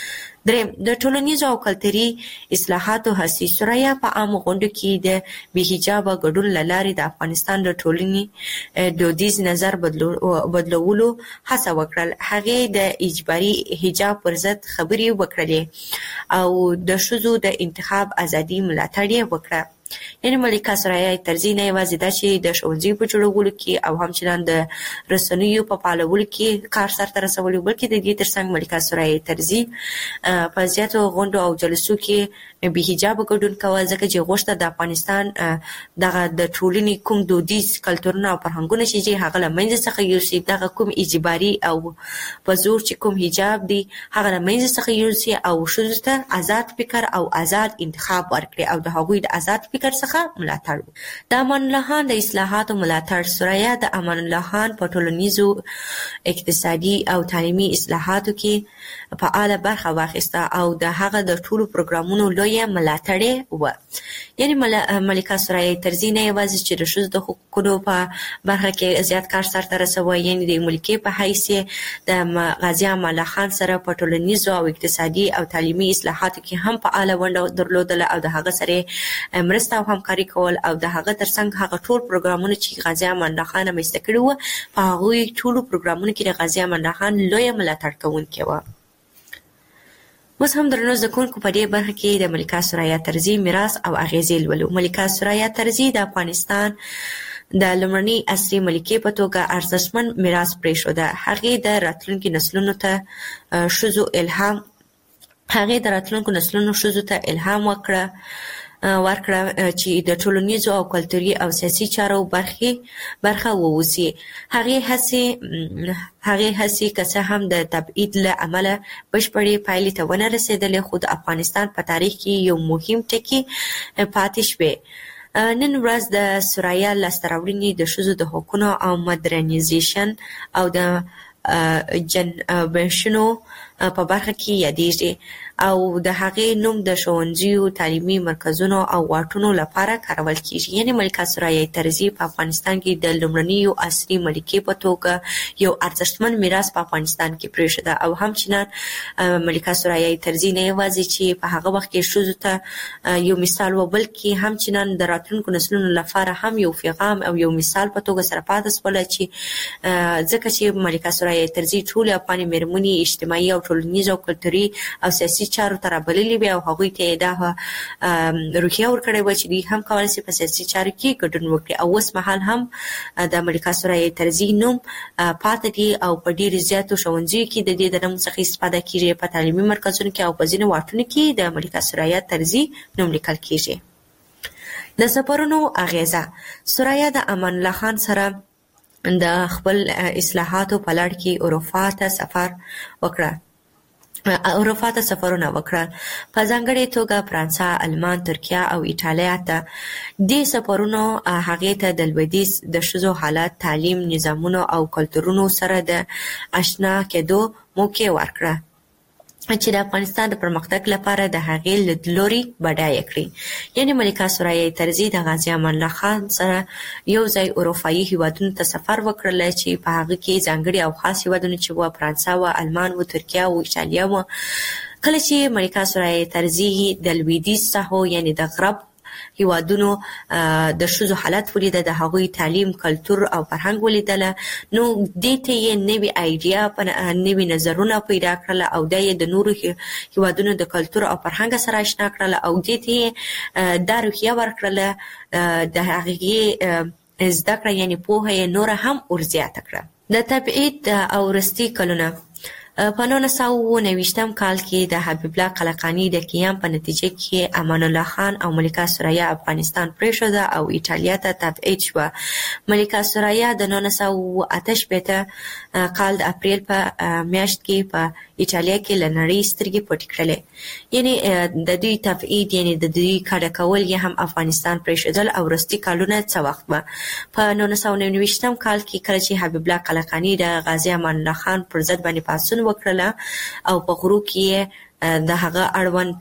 دریم د ټولنیزو او کلتوري اصلاحاتو هڅې. سوریا په عامو غونډو کې د بې حجابه ګډون له لارې د افغانستان د ټولنې دودیز نظر بدلولو هڅه وکړل. هغې د اجباري حجاب پر ضد خبرې وکړلې او د ښځو د انتخاب ازادي ملاتړ یې وکړه. یعنې ملکه سرایه طرزي نه یوازې دا چې د ښوونځیو په جوړولو کې او همچنان د رسنیو په فعالولو کې کار سرته رسولی، بلکې د دې ترڅنګ ملکه سرایه طرزي په زیاتو غونډو او جلسو کې بې حجابه ګډون کوه، ځکه چې غوښته د افغانستان دغه د ټولنې کوم دودیز کلتورونه او فرهنګونه چې هغه له منځه څخه یوسي، دغه کوم اجباري او په زور چې کوم حجاب دی هغه له منځه څخه یوسي او ښځو ته آزاد فکر او آزاد انتخاب ورکړي او د هغوی د آزاد فکر څخه ملاتړ. د امان الله خان د اصلاحاتو ملاتړ. سوریا د امان الله خان په ټولنیزو، اقتصادي او تعلیمي اصلاحاتو کې فعاله برخه واخیسته او د هغه د ټولو پروګرامونو لویه ملاتړې وه. یعنې ملکه سرایه طرزي نه یوازې چې د ښځو د حقوقو په برخه کې زیات کار سرته رسوه، یعنې د ملکې په حیث د غازي امان الله خان سره په ټولنیزو او اقتصادي او تعلیمي اصلاحاتو کې هم فعاله ونډه درلودله او د هغه سره مرسته او همکاري کول او د هغه ترڅنګ هغه ټول پروګرامونه چې غازي امان الله خان رامنځته کړي وو، په هغوی ټولو پروګرامونو کې د غازي امان الله خان لویه ملاتړ کوونکې وه. اوس هم درنو زده کوونکو په دې برخه کې د ملکه سرایه طرزي میراث او اغیزې لولو. ملکه سرایه طرزي د افغانستان د لومړنۍ عصري ملکې په توګه ارزښتمن میراث پرېښوده. هغې د راتلونکو نسلونو ته ښځو ته الهام ورکړه چې د ټولنیزو او کلتوري او سیاسي چارو برخه ووسي. هغې هڅې که څه هم د تبعید له امله بشپړې پایلې ته ونه رسېدلې، خو د افغانستان په تاریخ کې یو مهم ټکی پاتې شوی. نن ورځ د سوریا لاسته راوړنې د ښځو د حقونو او مدرنیزیشن او د جنبشونو په برخه کې یادېږي او د هغې نوم د ښوونځیو، تعلیمي مرکزونو او واټونو لپاره کارول کیږي. یعنې ملکه سرایه طرزي په افغانستان کې د لومړنیو عصري ملکې په توګه یو ارزښتمن میراث په افغانستان کې پرېښوده او همچنان ملکه سرایه طرزي نه یوازې چې په هغه وخت کې ښځو ته یو مثال و، بلکې همچنان د راتلونکو نسلونو لپاره هم یو پیغام او یو مثال په توګه سره پاتې شوله، چې ځکه چې ملکه سرایه طرزي ټولې افغانې مېرمنې اجتماعي او ټولنیز او کلتوري او سیاسي چارو ته رابللې وې او هغوی ته یې دا روحیه ورکړې وه چې دوی هم کولی شي په سیاسي چارو کې ګډون وکړي. او اوس مهال هم د ملکه سرایه طرزي نوم پاتې دی او په ډېرو زیاتو ښوونځیو کې د دې د نوم څخه استفاده کیږي، په تعلیمي مرکزونو کې او په ځینو واټونو کې د ملکه سرایه طرزي نوم لیکل کیږي. د سفرونو اغیزه. سرایه د امان الله خان سره د خپل اصلاحاتو په لړ کې اروپا ته سفرونه وکړل، په ځانګړې توګه فرانسه، آلمان، ترکیه او ایټالیا ته. دې سفرونو هغې ته د لویدیځ د ښځو حالت، تعلیم، نظامونو او کلتورونو سره د اشنا کېدو موقع ورکړه چې د افغانستان د پرمختګ لپاره د هغې لیدلوري بډایه کړي. یعنې ملکه سرایه طرزي د غازي امان الله خان سره یو ځای اروپایي هیوادونو ته سفر وکړلی چې په هغه کې ځانګړي او خاص هیوادونه چې وه فرانسه وه، آلمان وه، ترکیه وه، ایټالیا وه. کله چې ملکه سرایه طرزي د لویدیځ ساحو یعنې د غرب هیوادونو د ښځو حالت ولیده، د هغوی تعلیم، کلتور او فرهنګ ولیدله، نو دې ته یې نوې آیډیا، نوې نظرونه پیدا کړله او دا یې د نورو هیوادونو د کلتور او فرهنګ سره اشنا کړله او دې ته یې دا روحیه ورکړله، د هغې زده کړه یعنې پوهه یې نوره هم ورزیاته کړه. د تبعید او وروستي کلونه. په 1929 کال کې د حبیب الله قلقانی د قیام په نتیجه کې امان الله خان او ملکه سرایه افغانستان پرېښوده او ایټالیا ته تبعید شوه. ملکه سرایه د 1988 کال د اپریل په میاشت کې په ایټالیا کې له نړۍ سترګې پټې کړلې. یعنې د دوی تبعید یعنې د دوی کډه کول یې هم افغانستان پرېښودل او وروستي کالونه څه وخت به په 1929 کال کې کله چې حبیب الله قلقانی د غازي امان الله خان پر ضد باندې پاڅون وکړله او په غرو کې د هغه اړوند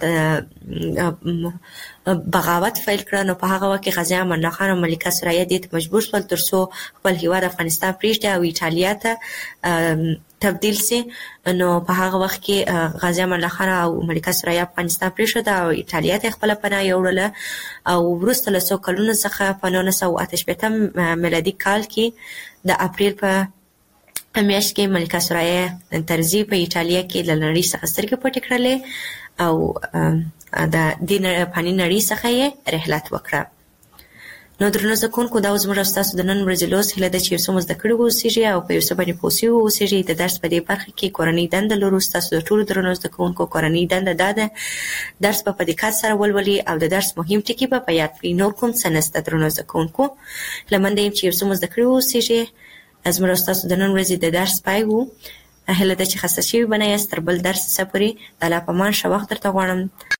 بغاوت فیل کړ، نو په هغه وخت کې غازي امان الله خان او ملکه ثریا دې ته مجبور شول ترڅو خپل هیواد افغانستان پریږدي او ایټالیا ته تبدیل شي. نو په هغه وخت کې غازي امان الله خان او ملکه ثریا افغانستان پریښود او ایټالیا ته خپل پناه یوړله او وروسته له څو کلونو څخه په 1988 میلادي کال کې د اپریل په میاشت کې ملکه ثریا ترزی په ایټالیا کې له نړۍ څخه سترګې پټې کړلې او د دې فاني نړۍ څخه یې رحلت وکړه. نو درنو زده کوونکو، دا زموږ او ستاسو د نن ورځې لوست هیله ده چې یو څه مو زده کړي واوسیږي او په یو څه باندې پوه شوي واوسیږي. د درس په دې برخه کې کورنۍ دنده لرو. ستاسو د ټولو درنو زده کوونکو کورنۍ دنده دا ده درس په دقت سره ولولي او د درس مهم ټکي په یاد کړئ. نور کوم څه نشته درنو زده کوونکو. هیله مند یم چې یو څه مو زده کړي واوسیږي. زموږ او ستاسو د نن ورځې د درس پای وو. هیله ده چې خسته شوي به نه یاست. تر بل درس څخه پورې د الله په امان ښه وخت درته غواړم.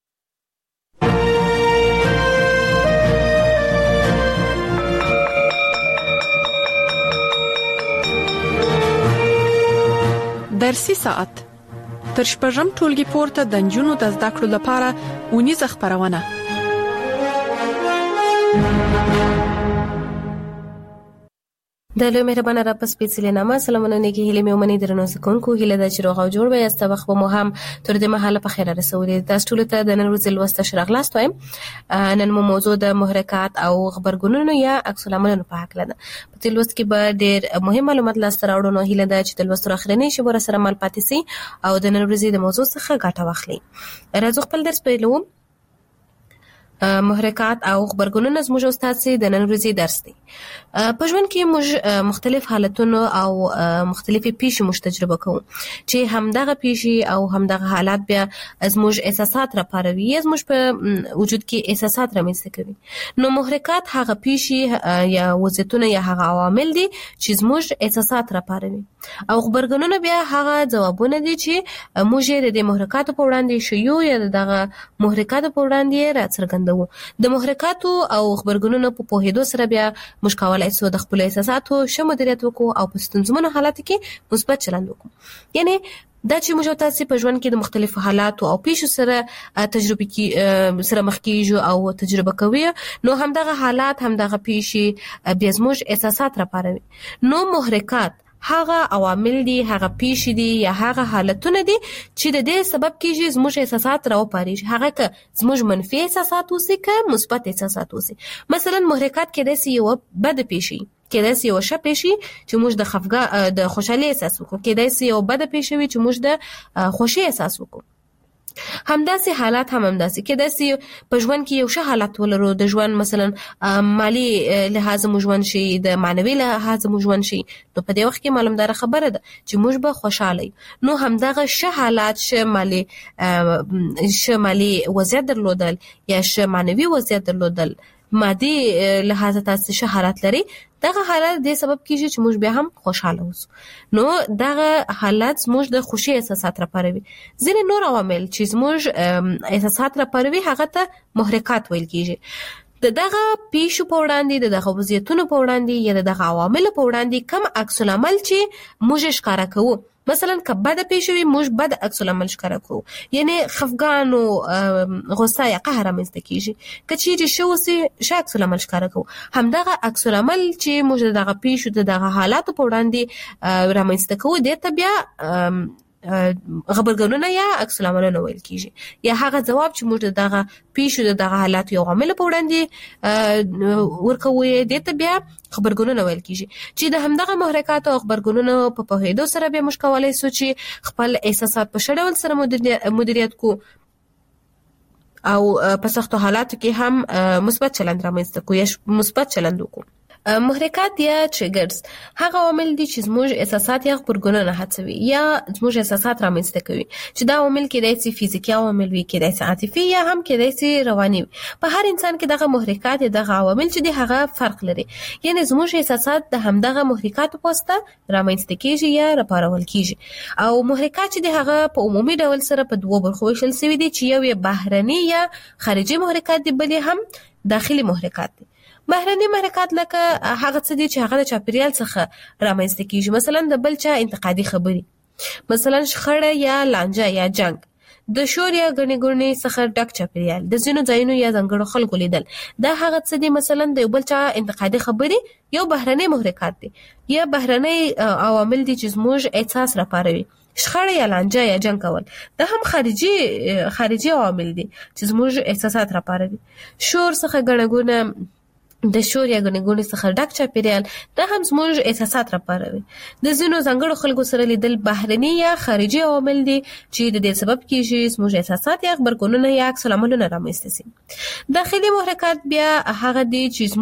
درسي ساعت تر شپږم ټولګي پورته د نجونو د زده کړو لپاره اونیزه خبرونه. د لوی مهربانه رب سپېڅلې نامه سلامونه نیکی هیله مې ومني. درنو زده کوونکو، هیله ده چې روغ او جوړ به یاست. وخت مو هم تر دې مهاله په خیر رسولې. تاسو ټول ته د نن ورځې لوست شراغلاست وایم. نن مو موضوع د محرکات او خبرګونونو یا عکس العملونو په اړه ده. په دې لوست کې به ډېر مهم معلومات لاسته راوړو. نو هیله ده چې د لوست اخرنۍ شیبه سره مل پاتې سي او د نن ورځې د موضوع څخه ګټه واخلئ. راځو خپل درس پیلوو. محرکات او خبرګونونه زموږ استاد سي د نن ورځې درس دی. په ژوند کې موږ مختلف حالتونه او مختلفې پیښې موږ تجربه کوو چې همدغه پیښې او همدغه حالات بیا زموږ احساسات راپاروي یا زموږ په وجود کې احساسات رامنځته کوي. نو محرکات هغه پیښې یا وضعیتونه یا هغه عوامل دي چې زموږ احساسات راپاروي او خبرګونونه بیا هغه ځوابونه دي چې موږ یې د محرکاتو په وړاندې شیو یا دغه محرکاتو په وړاندې راڅرګندوو. د محرکاتو او خبرګونونو په پوهېدو سره بیا موږ کولای شو د خپل احساساتو ښه مدیریت وکړو او په ستونزمنو حالاتو کې مثبت چلند وکړو. یعنی دا چې موږ تاسو په ژوند کې د مختلفو حالاتو او پیښو سره تجربه کې سره مخ کیږو او تجربه کوي، نو همدغه حالات همدغه پیښې بیا زموږ احساسات راپاروي. نو محرکات هغه عوامل دي، هغه پیښې دي یا هغه حالتونه دي چې د دې سبب کېږي زموږ احساسات راوپاريږي. هغه که زموږ منفي احساسات اوسي که مثبت احساسات اوسي. مثلا محرکات کېدای شي یو بد پیښې، کېدای شي یو ښه پیښې چې موږ د خوشحالۍ احساس وکړو، کېدای شي یو بد پیښې وي چې موږ د خوښۍ احساس وکړو. همداسې حالات هم همداسې کېدای شي په ژوند کې یو ښه حالت ولرو، د ژوند مثلا مالی لحاظ مو ژوند شي، د معنوي لحاظ مو ژوند شي، نو په دې وخت کې معلومدار خبره ده چې موږ به خوشاله. نو همدغه ښه حالات، ښه مالی وضعیت درلودل یا ښه معنوي وضعیت درلودل، مادي لحاظ تاسو ښه حالت لري، دغه حالت د سبب کیږي چې موږ بیا هم خوشاله اوسو. نو دغه حالت موږ د خوشي احساسات راپاروي. ځینې نور عوامل چې موږ احساسات راپاروي هغه ته محرکات ویل کیږي. دغه پیښو په وړاندې، دغه وضعیتونو په وړاندې یا دغه عوامل په وړاندې کم عکس العمل چې موږ ښکارا کوو. مثلا که بد پیښ وي موږ بد عکس العمل ښکارا کوو، یعنی خفګان او غصه یا قهر رامنځته کیږي. که چیرې ښه اوسي ښه عکس العمل ښکارا کوو. همدغه عکس العمل چې موږ دغه پیښو دغه حالاتو په وړاندې رامنځته کوو دې ته بیا خبرګونونه یا عکس العملونه ویل کیږي. یا هغه ځواب چې موږ دغه پیښو دغه حالات یو عامل په وړاندې ورکوي دې ته بیا خبرګونونه ویل کیږي. چې د همدغه محرکات او خبرګونونو په پوهېدو سره بیا موږ کولای شو چې خپل احساسات په ښه ډول سره مدیریت کو او په سختو حالاتو کې هم مثبت چلند رامنځته کو یا مثبت چلند وکړو. محرکات یا ټریګرز هغه عوامل دي چې زموږ احساسات یا خبرګونونه هڅوي یا زموږ احساسات رامنځته کوي. چې دا عوامل کېدای شي فزیکي عوامل وي، کېدای شي عاطفي یا هم کېدای شي رواني وي. په هر انسان کې دغه محرکات یا دغه عوامل چې دي هغه فرق لري. یعنی زموږ احساسات د همدغه محرکاتو په واسطه رامنځته کېږي یا راپارول کېږي. او محرکات چې دي هغه په عمومي ډول سره په دوه برخو ویشل شوي دي چې یو یې بهرني یا خارجي محرکات دي، بل هم داخلي محرکات دي. بهرني محرکات لکه هغه څه دي چې هغه د چاپیریال څخه رامنځته کیږي. مثلا د بل چا انتقادي خبري، مثلا شخړه یا لانجه یا جنگ، د شور یا غني ګونی څخه ډک چاپیریال، د ځینو ځایونو یا ځنګړو خلکو لیدل، دا هغه څه دي مثلا د یو بل چا انتقادي خبرې یو بهرني محرکات دي یا بهرني عوامل دي چې زموږ احساس راپاروي. شخړه یا لانجه یا جنگ کول دا هم خارجي عوامل دي چې زموږ احساسات راپاروي. شور څخه غنګونه د شور یا غنګونی څخه ډک چاپیریال دا هم زموږ احساسات راپاروي. د ځینو ځنګړو خلکو سره لیدل بهرني یا خارجي عوامل دي چې د دې سبب کیږي زموږ احساسات یا خبرګونونه یا عکس العملونه رامنځته شي. داخلي محرکات بیا هغه دي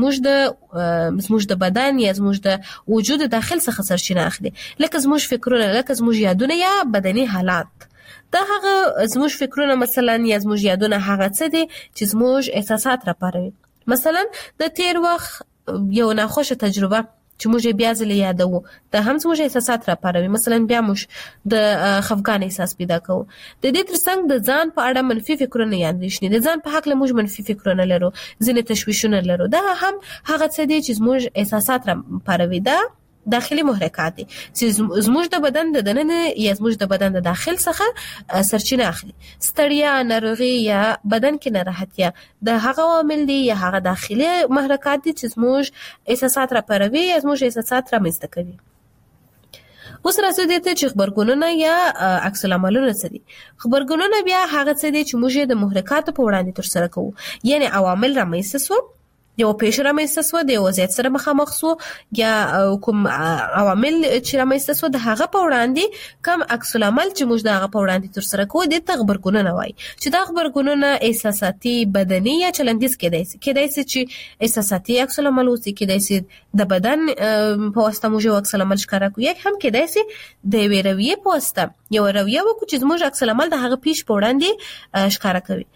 چې زموږ د بدن یا زموږ د وجود داخل څخه سرچینه اخلي، لکه زموږ فکرونه، لکه زموږ یادونه یا بدني حالات. دا هغه زموږ فکرونه مثلا یا زموږ یادونه هغه څه دي چې زموږ احساسات راپاروي. مثلا د تیر وخت یو ناخوشه تجربه چې موږ بیا ځل یادو دا هم زموږ احساسات راپاروي. مثلا بیا موږ د خفګان احساس پیدا کوو. د دې ترڅنګ د ځان په اړه منفي فکرونه یا اندېښنې، د ځان په حق له موږ منفي فکرونه لرو، ځینې تشویشونه لرو. دا هم هغه څه دي چې زموږ احساسات راپاروي. دا داخلي محرکات دي چې زموږ د بدن د دننه یا زموږ د بدن د داخل څخه سرچینه اخلي. ستړیا، ناروغي یا بدن کې ناراحتیا د هغه عوامل دي یا هغه داخلي محرکات دي چې زموږ احساسات راپاروي یا زموږ احساسات رامنځته کوي. اوس راځو دې ته چې خبرګونونه یا عکس العملونه څه دي. خبرګونونه بیا هغه څه دي چې موږ د محرکاتو په وړاندې ترسره کوو، یعنی عوامل رامنځته شو، یو پیښه رامنځته شوه، د یو وضعیت سره مخامخ شو یا کوم عوامل چې رامنځته شوه د هغه په وړاندې کوم عکس العمل چې موږ د هغه په وړاندې ترسره کوو دې ته غبرګونونه وایي. چې دا غبرګونونه احساساتي، بدني یا چلندیز کېدای شي چې احساساتي عکس العمل اوسي، کېدای شي د بدن په واسطه موږ یو عکس العمل ښکاره کوو، یا هم کېدای شي د یوې رویې په واسطه یو رویه وکړو چې زموږ عکس العمل د هغه پیښې په وړاندې ښکاره کوي.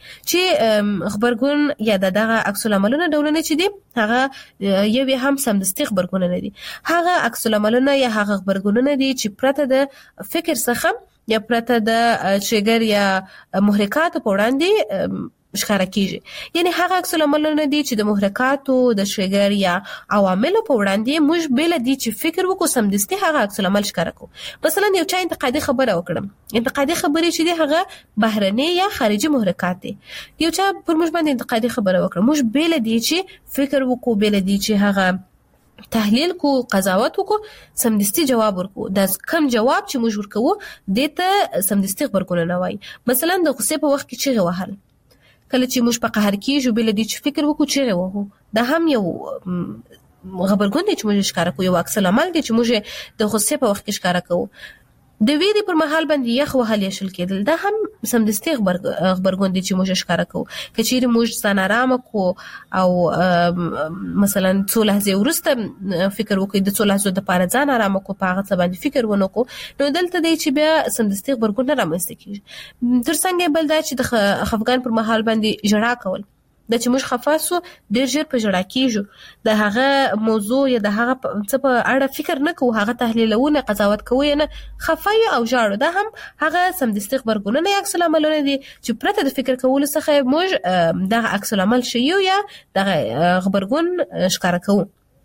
چې غبرګون یا دغه عکس العملونه ډولونه چې دي هغه یو هم سمدستي خبرګونونه دي. هغه عکس العملونه یا هغه خبرګونونه دي چې پرته د فکر څخه یا پرته د ټریګر یا محرکات په وړاندې ښکاره کیږي. یعنی هغه عکس العملونه دي چې د محرکاتو، د ټریګر یا عواملو په وړاندې موږ بل دي چې فکر وکړو سمدستي هغه عکس العمل ښکاره کوو. مثلا یو چا انتقادي خبره وکړم، انتقادي خبرې چې دي هغه بهرني یا خارجي محرکات دي. یو چا پر موږ باندې انتقادي خبره وکړه، موږ بل دي چې فکر وکړو، بل دي چې هغه تحلیل کو، قضاوت وکړو، سمدستي جواب ورکو. دا کم جواب چې موږ ورکو دته سمدستي خبرګونونه وایي. مثلا د غصې په وخت کې چیغې وهل، کله چې موږ په قهر کېږو بل دي چې فکر وکړو چیغې وهو، دا هم یو غبرګون دی چې موږ ښکاره کوو، یو عکس العمل دی چې موږ د غصې په وخت کې ښکاره کوو. د ویرې پر مهال باندې یخ وهل یا شل کېدل دا هم سمدستي خبرګون دی چې موږ ښکاره کوو. که چیرې موږ ځان ارامه کو او مثلا څو لحظې وروسته فکر وکړو د څو لحظو دپاره ځان ارامه کو، په هغه څه باندې فکر ونه کړو، نو دلته دی چې بیا سمدستي خبرګون نه رامنځته کېږي. تر څنګ بل دا چې د خفګان پر مهال باندې ژړا کول، دا چې موږ خفه سو ډېر ژر په ژړا کېږو، د هغه موضوع یا د هغه څه په اړه فکر نه کوو، هغه تحلیلوو نه، قضاوت کوو یې نه، خفه یو او ژاړو. دا هم هغه سمدستي غبرګونونه یا عکس العملونه دي چې پرته د فکر کولو څخه موږ دغه عکس العمل ښیو یا دغه غبرګون ښکاره کوو.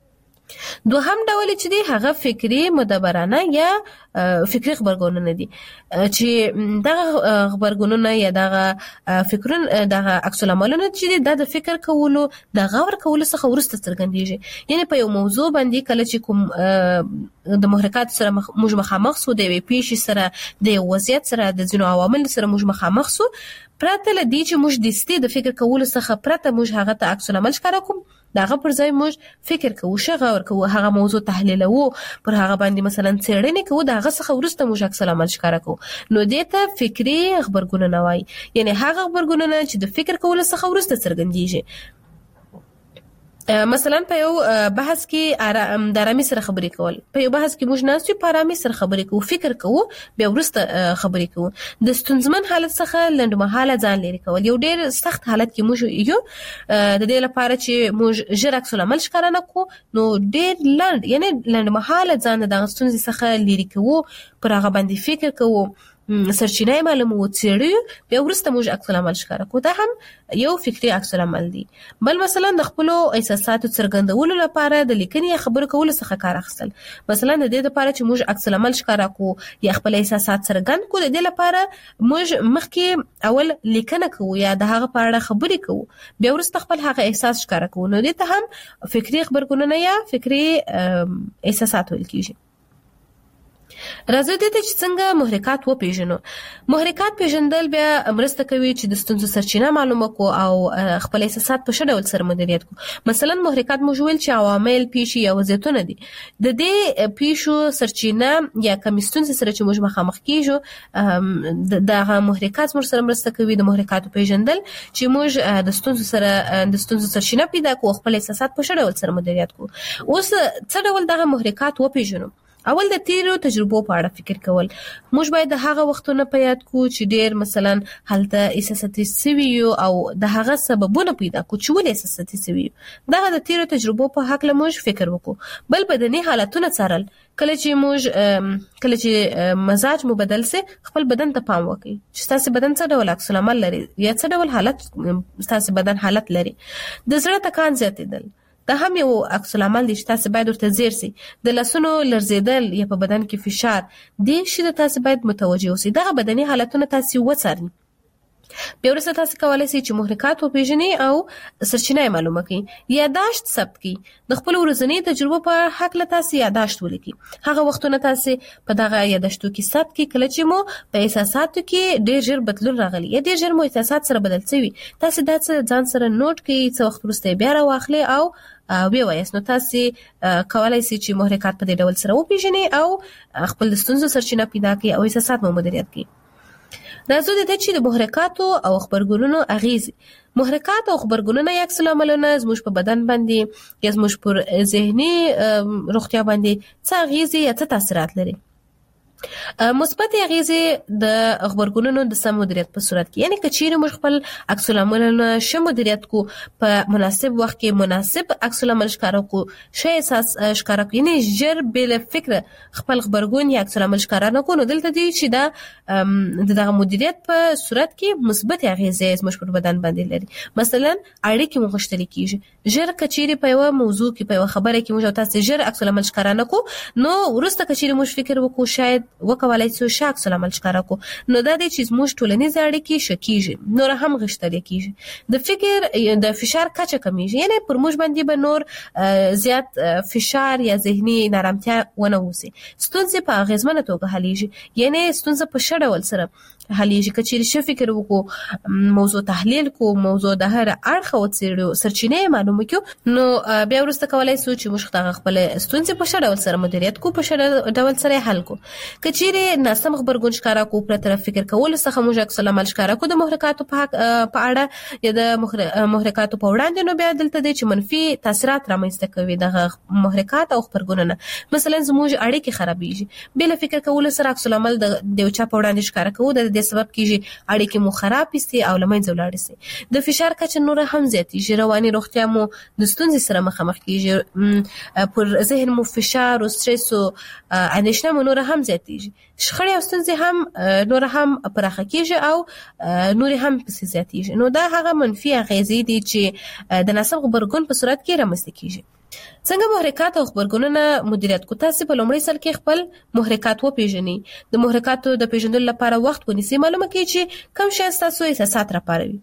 دوهم ډول چې دی هغه فکری مدبرانه یا فکری خبرګونونه دي چې دغه خبرګونونه یا دغه فکرونه دغه عکس العملونه چې دی د فکر کولو د غور کولو څخه ورسته څرګندېږي. یعنی په یو موضوع باندې کله چې کوم د محرکات سره موږ مخامخ سو، د یوې پیښې سره، د یو وضعیت سره، د ځینو عوامل سره موږ مخامخ سو، پرته له دې چې موږ دستي د فکر کولو څخه پرته موږ هغه ته عکس العمل ښکاره کوو، دغه پر ځای موږ فکر کوو، غور کوو، هغه موضوع تحلیلوو، پر هغه باندې مثلا څېړنې کوو، دغه څخه وروسته موږ عکس العمل ښکاره کوو، نو دې ته فکري غبرګونونه وایي. یعنی هغه غبرګونونه چې د فکر کولو څخه وروسته څرګندېږي. مثلا په یو بحث کې د آرامي سره خبرې کول، په یو بحث کې موږ ناست یو په آرامي سره خبرې کوو، فکر کوو، بیا وروسته خبرې کوو. د ستونزمن حالت څخه لنډمهاله ځان لرې کول، یو ډېر سخت حالت کې موږ یو د دې لپاره چې موږ ژر عکس العمل ښکاره نه کړو، نو ډېر لنډ یعنی لنډمهاله ځان د دغه ستونزې څخه لرې کوو، پر هغه باندې فکر کوو، سرچینه معلومو څېړو بیا ورسته موږ عکس العمل ښکاره کوو. دا هم یو فکری عکس العمل دی. بل مثلا د خپل احساساتو څرګندولو لپاره د لیکنې یا خبرو کولو څخه کار اخیستل. مثلا د دې لپاره چې موږ عکس العمل ښکاره کوو یا خپل احساسات څرګند کوو، د دې لپاره موږ مخکې اول لیکنه کوو یا د هغه په اړه خبرې کوو، بیا ورسته خپل هغه احساس ښکاره کوو. نو دې ته هم فکری خبرګونونه یا فکری احساسات ویل کیږي. راځو دې ته چې څنګه محرکات وپیژنو. محرکات پیژندل بیا مرسته کوي چې د ستونزو سرچینه معلومه کو او خپل احساسات په ښه ډول سره مدیریت کو. مثلا محرکات موږ ویل چې عوامل، پیښې یا وضعیتونه دي. د دې پیښو سرچینه یا کومې ستونزې سره چې موږ مخامخ کیږو دغه محرکات موږ سره مرسته کوي د محرکاتو پیژندل چې موږ د ستونزو سرچینه پیدا کو، خپل احساسات په ښه ډول سره مدیریت کو. اوس څه ډول دغه محرکات وپیژنو؟ اول د تیرو تجربو په اړه فکر کول. موږ باید د هغه وختونو په یاد کو چې ډیر مثلا هلته احساساتي سوي او د هغه سببونه پیدا کو چې ولې احساساتي سوي. دغه د تیرو تجربو په حق له موږ فکر وکړو. بل بدني حالتونه څارل. کله چې مزاج مو بدل سي، خپل بدن ته پام وکړئ چې تاسو بدن څه ډول عکس العمل لري یا څه ډول حالت تاسو بدن حالت لري. د زړه ټکان زیاتېدل دا هم یو عکس العمل دی چې تاسو باید ورته ځیر سي. د لاسونو لرزیدل یا په بدن کې فشار دې شي د تاسو باید متوجه اوسئ. دغه بدني حالتونه تاسو وڅارئ. بیا وروسته تاسو کولای شئ چې محرکات وپیژنئ او سرچینه معلومه کړئ. یاداشت ثبت کړئ. د خپل ورځني تجربو په حق له تاسو یاداشت ولیکئ. هغه وختونه تاسو په دغه یاداشتو کې ثبت کړئ کله چې مو په احساساتو کې ډېر ژر بدلون راغلی یا ډېر ژر مو احساسات سره بدل شوي. تاسو دا ځان سره نوٹ کړئ، څه وخت وروسته بیا راواخلئ او بیا وایاست. نو تاسو کولای شئ چې محرکات په دې ډول سره وپیژنئ او خپل ستونزو سرچینه پیدا کړئ او احساسات مو مدیریت کړئ. راځو د دې چې د محرکاتو او خبرګونونو اغیز. محرکات او خبرګونونه یا عکس العملونه زموږ په بدن باندې یا زموږ پر ذهني روغتیا باندې څه اغیز یا څه تاثیرات لري. مثبت اغیزې د خبرګونونو د سم مدیریت په صورت کې، یعنی کچېرې موږ خپل عکس العملونه ښه مدیریت کو، په مناسب وخت کې مناسب عکس العمل ښکاره کو، ښه احساس ښکاره کو، یعنی ژر بل فکر خپل خبرګون یا عکس العمل ښکاره نه کو. نو دلته دی چې دا دغه مدیریت په صورت کې مثبت اغیزې زموږ پر بدن باندې لري. مثلا اړیکې مو غښتلې کیږي. ژر کچېرې په یو موضوع کې په یو خبره کې موږ تاسو ژر عکس العمل ښکاره نه کو، نو ورسته کچېرې موږ فکر وکړو شاید وکولای شو عکس العمل ښکاره کو، نو دا دی چې زموږ ټولنیز اړیکې ښه کیږي، نور هم غښتلې کیږي. د فکر د فشار کچه کمیږي، یعنی پر موږ باندې به نور زیات فشار یا ذهني نارامتیا ونه وسی. ستونزې په اغیزمنه توګه حلیږي، یعنی ستونزه په ښه ډول سره حلیږي. کچېرې ښه فکر وکړو، موضوع تحلیل کو، موضوع د هر اړخه وڅېړو، سرچینې معلومه کړو، نو بیا وروسته کولای شو چې موږ دغه خپل ستونزې په ښه ډول سره مدیریت کو، په ښه ډول سره حل کو. کچېرې ناسم خبرګون ښکاره کو، پرته له فکر کولو څخه موږ عکس العمل ښکاره کو د محرکاتو په اړه یا د محرکاتو په وړاندې، نو بیا دلته دی چې منفي تاثیرات رامنځته کوي دغه محرکات او خبرګونونه. مثلا زموږ اړیکې خرابېږي، بې له فکر کولو سره عکس العمل د یو چا په وړاندې ښکاره کوو، د دې سبب کېږي اړیکې مو خراب سي او له منځه ولاړې سي. د فشار کچه نور هم زیاتېږي، رواني روغتیا مو د ستونزې سره مخامخ کېږي، پر ذهن مو فشار او سترس او اندېښنه مو نور هم زیاتېږي. شخړې او ستونزې هم نور هم پراخه کېږي او نور هم پسې زیاتېږي. نو دا هغه منفي اغیزې دي چې د ناسم غبرګون په صورت کې رامنځته کېږي. څنګه محرکات او خبرګونونه مدیریت کو؟ تاسو په لومړي سر کې خپل محرکات وپیژنئ. د محرکاتو د پیژندلو لپاره وخت ونیسئ. معلومه کړئ چې کوم شی ستاسو احساسات راپاروي.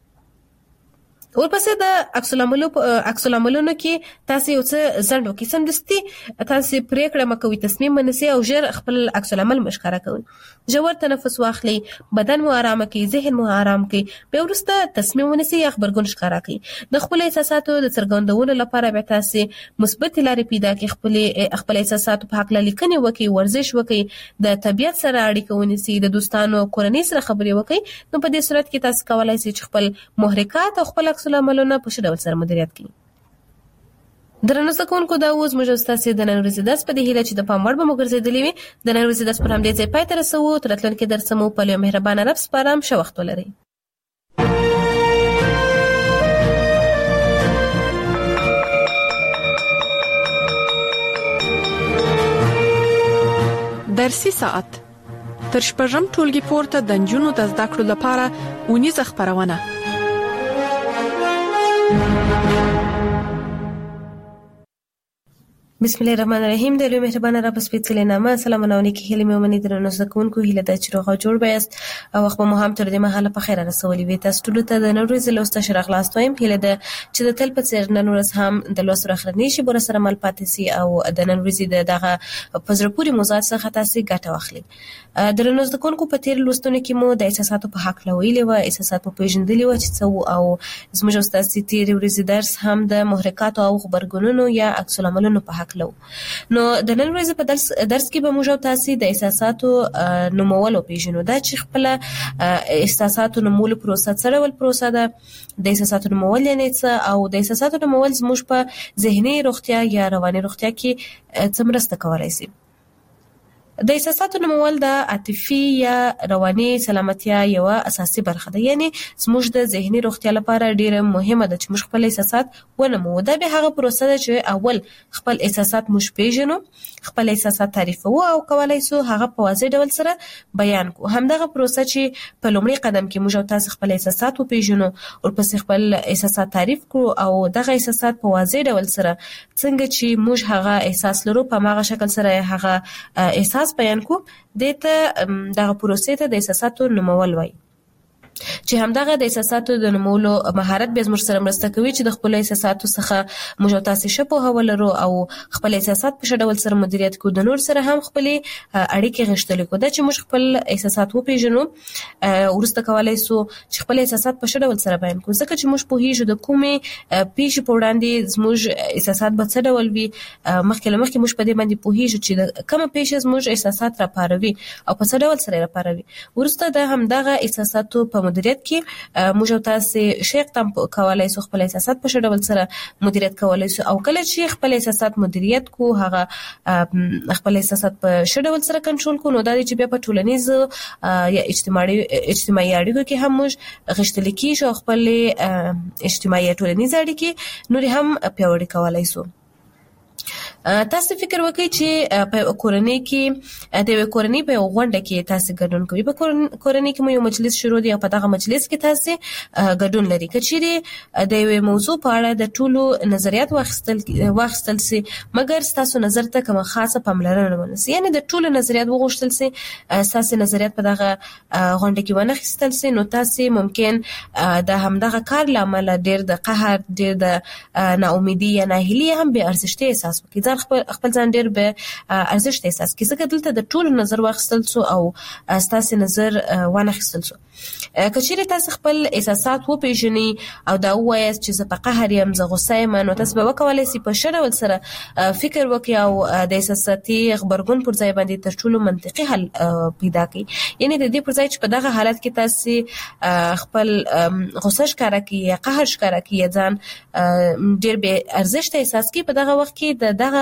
ورپسې د عکس العملونو کې تاسو یو څه ځنډ وکړئ. سمدستي تاسو پریکړه مکوئ، تصمیم ونیسئ او ژر خپل عکس العمل مشخره کوئ. ژور تنفس واخلئ، بدن مو آرام کړئ، ذهن مو آرام کړئ، بیا وروسته تصمیم ونیسئ یا خبرګون ښکاره کړئ. د خپل احساساتو د څرګندولو لپاره بیا تاسو مثبت لارې پیدا کړئ. خپل احساساتو په حق لیکنې وکړئ، ورزش وکړئ، د طبیعت سره اړیکه ونیسئ، د دوستانو کورنۍ سره خبرې وکړئ. نو په دې صورت کې تاسو کولای شئ چې خپل محرکات او خپل عکس العملونه په ښه ډول سره مدیریت کړئ. درنو زده کوونکو، دا اوس موږ ستاسو د نن ورځې درس په دې هیله چې د پام وړ به مو ګرځېدلی وي. د نن ورځې درس پر همدې ځای پای ته رسوو. تر راتلونکي درس مو په یو مهربانه رب سپارم. ښه وخت ولرئ. درسي ساعت تر شپږم ټولګي پورته د نجونو د زده کړو لپاره اونیزه خپرونه. بسم الله الرحمن الرحیم. د لوی مهربان رب سپېڅلې نامه سلامونه او نیکی هیلې مې ومني درنو زده کوونکو هیله ده چې روغ او جوړ بیاست او وخت مو هم تر دې مهاله په خیر رسولي وي. تاسو ټول ته د نن ورځې لوست شرح خلاص وایم. هیله ده چې د تل په څیر نن ورځ هم د لوست اخرنی شي بر سره مل پاتې سي او د نن ورځې دغه پزرپوري موضوعات څخه تاسو ګټه واخلئ. درنو زده کوونکو په تیر لوستونو کې مو د احساساتو په حق لویلې و، احساسات په پیژندلې و چې څه او زموږ استاد تیر ورځې درس هم د محرکات او خبرګونونو یا عکس العملونو په حق لو. نو د نن ورځې په درس کې به موږ تاسو د احساساتو نومول پیژنو. دا چې خپل احساساتو نومول پروسه سره ول پروسه ده. د احساساتو نومول یعنی څه او د احساساتو نومول زموږ په ذهني روغتیا یا رواني روغتیا کې څه مرسته کولای شي. د احساساتو نومول د عاطفي یا رواني سلامتیا یو اساسي برخه ده. یعنی زموږ د ذهني روغتیا لپاره ډیره مهمه ده چې موږ خپل احساسات ونمو. دا به هغه پروسه ده چې اول خپل احساسات موږ پیژنو، خپل احساسات تعریفو او کولای شو هغه په واضح ډول سره بیان کو. همدغه پروسه چې په لومړي قدم کې موږ تاسو خپل احساسات وپیژنو او پس خپل احساسات تعریف کو او دغه احساسات په واضح ډول سره څنګه چې موږ هغه احساس لرو په هغه شکل سره هغه احساس بیان کو. دته دغه پروسې ته د احساساتو نومول وایي چې همدغه د احساساتو د نومولو مهارت به زموږ سره مرسته کوي چې د خپل احساساتو څخه موږ تاسو شپه هولرو او خپل احساسات په ډول سره مدیریت کو. د نور سره هم خپل اړیکې غښتلې کو. دا چې موږ خپل احساسات وپیژنو ورسته کولای شو چې خپل احساسات په ډول سره بیان کو. ځکه چې موږ په هیڅ د کومې پیښ په وړاندې زموږ احساسات به څه ډول وي مخکې موږ په دې باندې په هیڅ چې کومه پیښ زموږ احساسات را پاروي او په څه ډول سره را پاروي. ورسته د همدغه احساساتو په مدیریت کې موږ تاسو شیخ تم کولای شو خپل احساسات په ډول سره مدیریت کولای شو او کله چې خپل احساسات مدیریت کو هغه خپل احساسات په ډول سره کنټرول کو. نو دا چې بیا په ټولنیز یا اجتماعي اړیکو کې هم موږ غښتل کیږو خپل اجتماعي ټولنیز اړیکې نور هم پیاوړي کولای شو. تاسو فکر وکړئ چې په کورنۍ کې د کورنۍ په غونډه کې تاسو ګډون کوئ. په کورنۍ کې یو مجلس شروع دی او په دغه مجلس کې تاسو ګډون لري. کچېره د یو موضوع په اړه د ټولو نظریات واخیستل سي مګر تاسو نظر ته کومه خاصه پاملرنه ونیسئ. یعنی د ټولو نظریات وغوښتل سي اساسي نظریات په دغه غونډه کې ونه خستل سي. نو تاسو ممکن د همدغه کار لامل ډېر د قهر ډېر د ناامیدي یا ناهیلي هم به ارزښت احساس وکړي. خپل ځان ډېر به ارزښت احساس کړي. ځکه دلته د ټولو نظر واخیستل سو او تاسو نظر ونه خستل سو. کچېره تاسو خپل احساسات وپیژنئ او دا وایاست چې زه په قهر یم، زه غوسه یم، نو تاسو به وکولای شئ په ډول سره فکر وکړئ او د احساساتي خبرګون پر ځای باندې تر ټولو منطقي حل پیدا کړئ. یعنی د دې پر ځای چې په دغه حالت کې تاسو خپل غوسه ښکاره کړئ یا قهر ښکاره کړئ یا ځان ډېر به ارزښت احساس کړئ، په دغه وخت کې دغه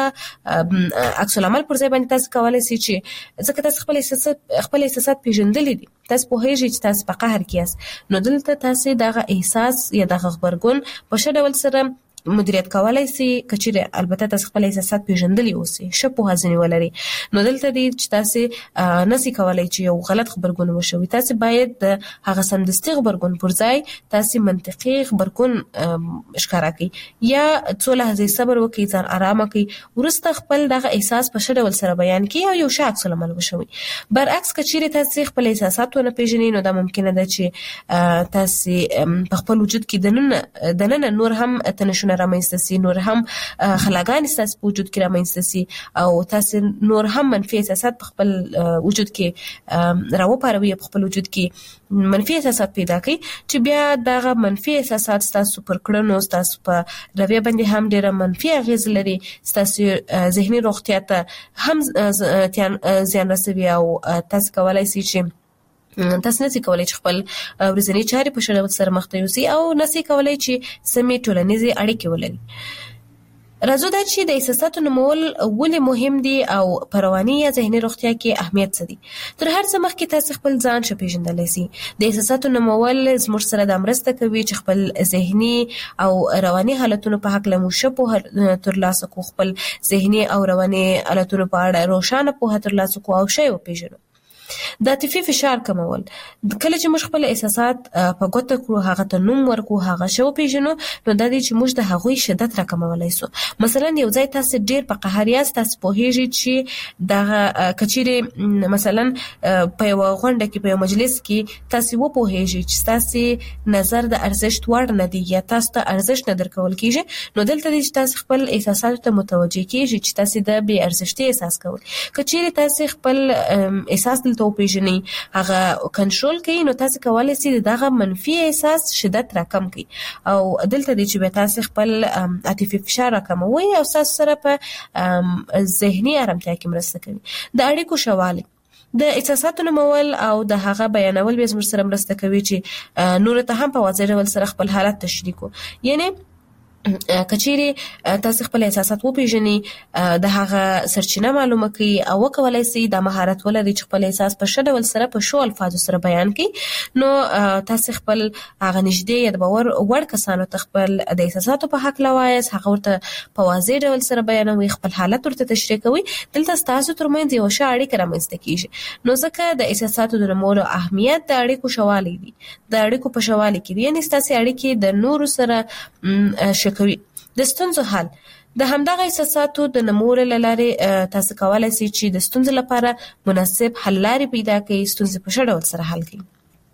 عکس العمل پر ځای باندې تاسو کولای شئ چې ځکه تاسو خپل احساسات پیژندلې دي، تاسو په هیڅ چې تاسو په قهر کې یاست، نو دلته تاسو دغه احساس یا دغه خبرګون په څه ډول سره مدیریت کولای شي. کچېره البته تاسو خپل احساسات پیژندلې اوسئ، شپه هزنی ولري، نو دلته دې چې تاسو نسی کولای چې یو غلط خبرګون وشوي. تاسو باید هغه سمدستي خبرګون پر ځای تاسو منطقي خبرګون ښکارا کړئ یا څو لحظې صبر وکړئ، ځان آرام کړئ، ورسته خپل دغه احساس په ډول سره بیان کړئ او یو شاک سلامل وشوي. برعکس کچېره تاسو خپل احساسات نه پیژنئ، نو دا ممکنه ده چې تاسو په خپل وجود کې دننه نور هم تنشونه رامنځته سي، نور هم خلاګان تاسو په وجود کې رامنځته سي او تاسو نور هم منفي احساسات په خپل وجود کې راوپاروي، په خپل وجود کې منفي احساسات پیدا کوي چې بیا دغه منفي احساسات تاسو پر کړنو تاسو په رویه باندې هم ډېر منفي اغیز لري، تاسو ذهني روغتیا ته هم زیان رسوي او تاسو کولای شئ چې تاسو نسی کولای چې خپل ورځنی چارې په ډول سره مخ ته یوسئ او نسی کولای چې سمې ټولنیزې اړیکې ولرئ. راځو دا چې د احساساتو نومول ولې مهم دي او په رواني یا ذهني روغتیا کې اهمیت څه دي. تر هر څه مخکې تاسو خپل ځان پیژندلی شئ. د احساساتو نومول زموږ سره د مرسته کوي چې خپل ذهني او رواني حالتونو په حق لمو شپو ترلاسه کو، خپل ذهني او رواني حالتونو په اړه روښانه پوهه ترلاسه کو او شی وپیژنو. د عاطفي فشار کمول. کله چې موږ خپل احساسات په ګوته کړو، هغه ته نوم ورکو، هغه شو پیژنو، نو دا دی چې موږ د هغوی شدت راکمولای شو. مثلا یو ځای تاسو ډیر په قهر یاست، تاسو پوهیږئ چې د کچيري مثلا په یو غونډه کې، په یو مجلس کې تاسو وپوهیږئ چې تاسو نظر د ارزښت وړ نه دی یا تاسو ته ارزښت نه درکول کیږي، نو دلته چې تاسو خپل احساساتو ته متوجه کیږئ چې تاسو د بې ارزښتۍ احساس کوئ. کچيري تاسو خپل احساس دلته وپیژنئ، هغه کنټرول کړئ، نو تاسو کولای شئ دغه منفي احساس شدت راکم کړئ او دلته چې به تاسو خپل عاطفي فشار راکموي او تاسو سره په ذهني آرامتیا کې مرسته کوي. د اړیکو شواله، د احساساتو نومول او د هغه بیانول به زموږ سره مرسته کوي چې نور ته هم په واضح ډول سره خپل حالت تشریح کو. یعنی کچيري تاسو خپل احساسات وپیژنئ، د هغه سرچینه معلومه کړئ او وکولای شئ د مهارت ولرئ چې خپل احساس په ښه ډول سره په شو الفاظو سره بیان کړئ. نو تاسو خپل هغه نږدې یا د باور وړ کسانو ته خپل د احساساتو په حق لوایس، هغه ورته په واضح ډول سره بیانوي، خپل حالت ورته تشریح کوي. دلته تاسو ترمنځ یو ښه اړیکه رامنځته کیږي. نو ځکه د احساساتو د نومولو اهمیت د اړیکو شواله دی، د اړیکو په شواله کې دی، یعنی تاسو اړیکې د نورو سره شکوي. د ستونزو حل، د همدغه احساساتو د نمورې لاره تاسو کولای شئ چې د ستونزې لپاره مناسب حل لارې پیدا کړئ، ستونزې په ښه ډول سره حل کړئ.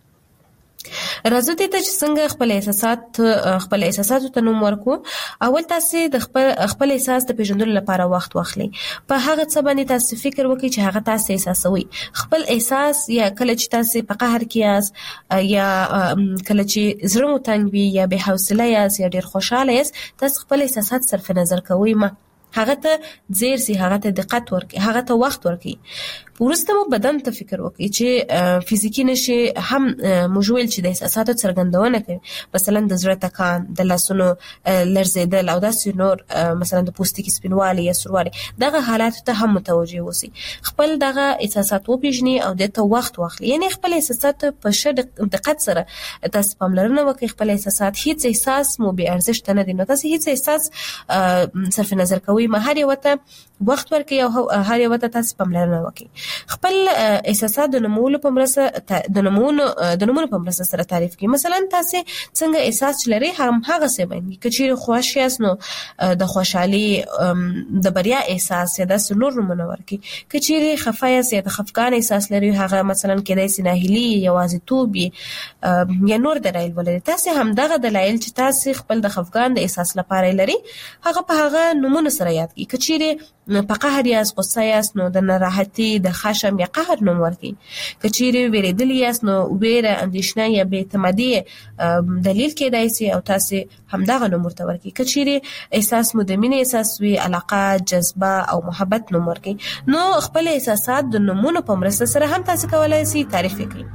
راځو دې ته چې څنګه خپل احساساتو ته نوم ورکو. اول تاسو د خپل احساس د پیژندلو لپاره وخت واخلئ. په هغه څه باندې تاسو فکر وکړئ چې هغه تاسو احساسوي. خپل احساس یا کله چې تاسو په قهر کې یاست یا کله چې زړه مو تنګ وي یا بې حوصله یاست یا ډیر خوشاله یاست، تاسو خپل احساسات صرف نظر کوئ، هغه ته زیر سي، هغه ته دقت ورکړئ، هغه ته وخت ورکړئ. ورسته مو بدن ته فکر وکړئ چې فزیکی نشي هم موجول چې د احساساتو څرګندونه کوي، مثلا د زړه ټکان، د لاسونو لړزیدل او داسې نور، مثلا د پوستکي سپینوالی یا سوروالی، دغه حالات ته هم متوجه اوسئ. خپل دغه احساسات وپیژنئ او دته وخت واخلئ. یعنی خپل احساسات په ښه دقت سره تاسو پاملرنه وکړئ. خپل احساسات، هیڅ احساس مو بې ارزښت نه دي، نو تاسو هیڅ احساس صرف نظر کوئ، هر یو ته وخت ورکړئ او هر یو ته تاسو پاملرنه وکړئ. خپل احساسات د نومولو په مرسته سره تعریف کړئ. مثلا تاسو څنګه احساس لرئ هغه څه باندې، کچېرې خوښ یاست نو د خوشحالي، د بریا احساس یا د نور نمونه ورکړئ. کچېرې خفه یاست یا د خفګان احساس لرئ، هغه مثلا کېدای شي ناهیلي، یوازیتوب یا نور دلایل ولري. تاسو هم دغه دلایل چې تاسو خپل د خفګان د احساس لپاره لري، هغه په هغه نمونه سره یاد کړئ. کچېرې په قهر یاست، غصه یاست، نو د ناراحتي، د خشم یا قهر نوم ورکړئ. کچېرې ویریدل یاست، نو ویره، اندېښنه یا بې اعتمادي دلیل کېدای شي او تاسو همدغه نوم ورته ورکړئ. کچېرې احساس مو د مینې احساس وي، علاقه، جذبه او محبت نوم ورکړئ. نو خپل احساسات د نومونو په مرسته سره هم تاسو کولای شئ تعریف کړئ.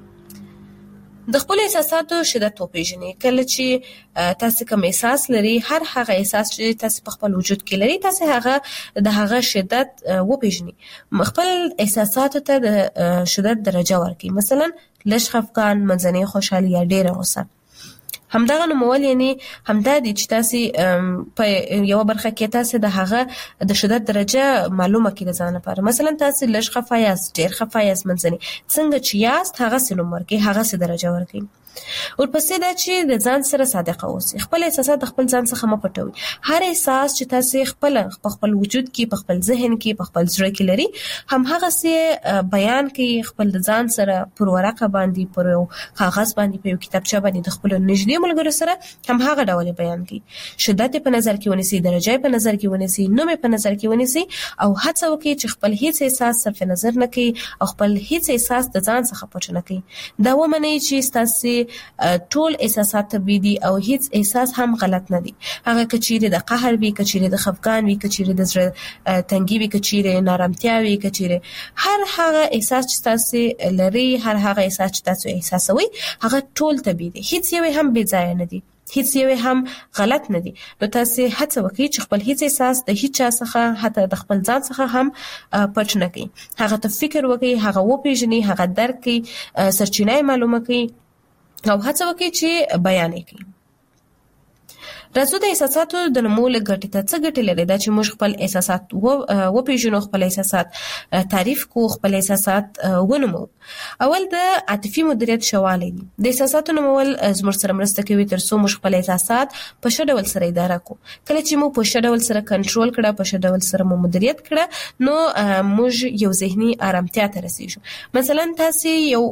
د خپل احساساتو شدت وپیژنئ. کله چې تاسو کوم احساس لري، هر هغه احساس چې تاسو په خپل وجود کې لري، تاسو هغه شدت وپیژنئ. خپل احساساتو ته د شدت درجه ورکړئ. مثلا لږ خفګان، منځنۍ خوشحالي یا ډېره غوسه. همدغه نومول یعنی همدا دي چې تاسو په یو برخه کې تاسو د هغه د شدت درجه معلومه کړئ د ځان لپاره. مثلا تاسو لږ خفه یاست، ډېر خفه یاست، منځنۍ، څنګه چې یاست هغه څه نوم ورکړئ، هغه څه درجه ورکړئ. ورپسې دا چې د ځان سره صادق اوسئ. خپل احساسات د خپل ځان څخه مه پټوئ. هر احساس چې تاسو په خپل وجود کې، په خپل ذهن کې، په خپل زړه کې لري، هم هغه څه بیان کړئ. خپل د ځان سره پر ورقه باندې، پر یو کاغذ باندې، په یو کتابچه باندې د خپل نږدې ملګرو سره هم هغه ډول بیان کړئ. شدت په نظر کې ونیسئ، درجه په نظر کې ونیسئ، نوم په نظر کې ونیسئ او هڅه وکړئ چې خپل هیڅ احساس صرف نظر نه کړئ او خپل هیڅ احساس د ځان څخه پټ نه کړئ. دا ومنئ چې تاسو ټول احساسات طبيعي دي او هیڅ احساس هم غلط نه دي. هغه کچېرې د قهر وي، کچېرې د خفګان وي، کچېرې د زړه تنګي وي، کچېرې نارامتیا وي، کچېرې هر هغه احساس چې تاسو لري، هر هغه احساس چې تاسو احساسوي، هغه ټول طبيعي دي. هیڅ یو هم بې ځای نه دي، هیڅ یو هم غلط نه دي. نو تاسو هڅه وکړئ چې خپل هیڅ احساس د هیڅ چا څخه، حتی د خپل ځان څخه هم پټ نه کړئ. هغه ته فکر وکړئ، هغه وپیژنئ، هغه درک کړئ، سرچینه معلومه کړئ او هڅه وکړئ چې بیان کړئ. راځو د احساساتو د نمو لګټې ته څه ګټې لري دا چې موږ خپل احساسات وپېژنو، خپل احساسات تعریف کو، خپل احساسات ونمو. اول د عاطفي مدیریت شواله دي. د احساساتو نمول زموږ سره مرسته کوي ترڅو موږ خپل احساسات په ښه ډول سره اداره کو. کله چې موږ په ښه ډول سره کنټرول کړه، په ښه ډول سره مدیریت کړه، نو موږ یو ذهني آرامتیا ته رسیږو. مثلا تاسو یو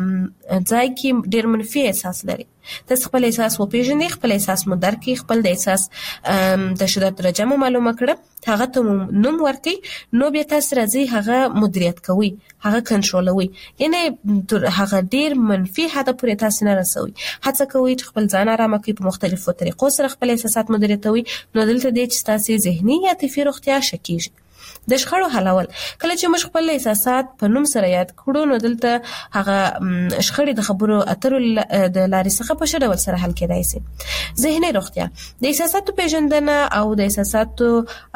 ځای کې ډېر منفي احساس لري، تاسو خپل احساس وپېژنئ، خپل احساس مو درک کړئ، خپل د احساس د شدت درجه مو معلومه کړه، هغه ته نوم ورکړئ، نو بیا تاسو راځي هغه مدیریت کوئ، هغه کنټرولوي. یعنی هغه ډیر منفي حد پورې تاسو نه رسوي. هڅه کوئ چې خپل ځان آرام کړئ، په مختلفو طریقو سره خپل احساسات مدیریتوي. نو دلته دی چې تاسو ذهني یا عاطفي روغتیا شکیږي. د شخړو حلول، کله چې موږ خپل احساسات په نوم سره یاد کړو، نو دلته هغه شخړې د خبرو اترو د لارې څخه په ښه ډول سره حل کېدای شي. ذهني روغتیا، د احساساتو پیژندنه او د احساساتو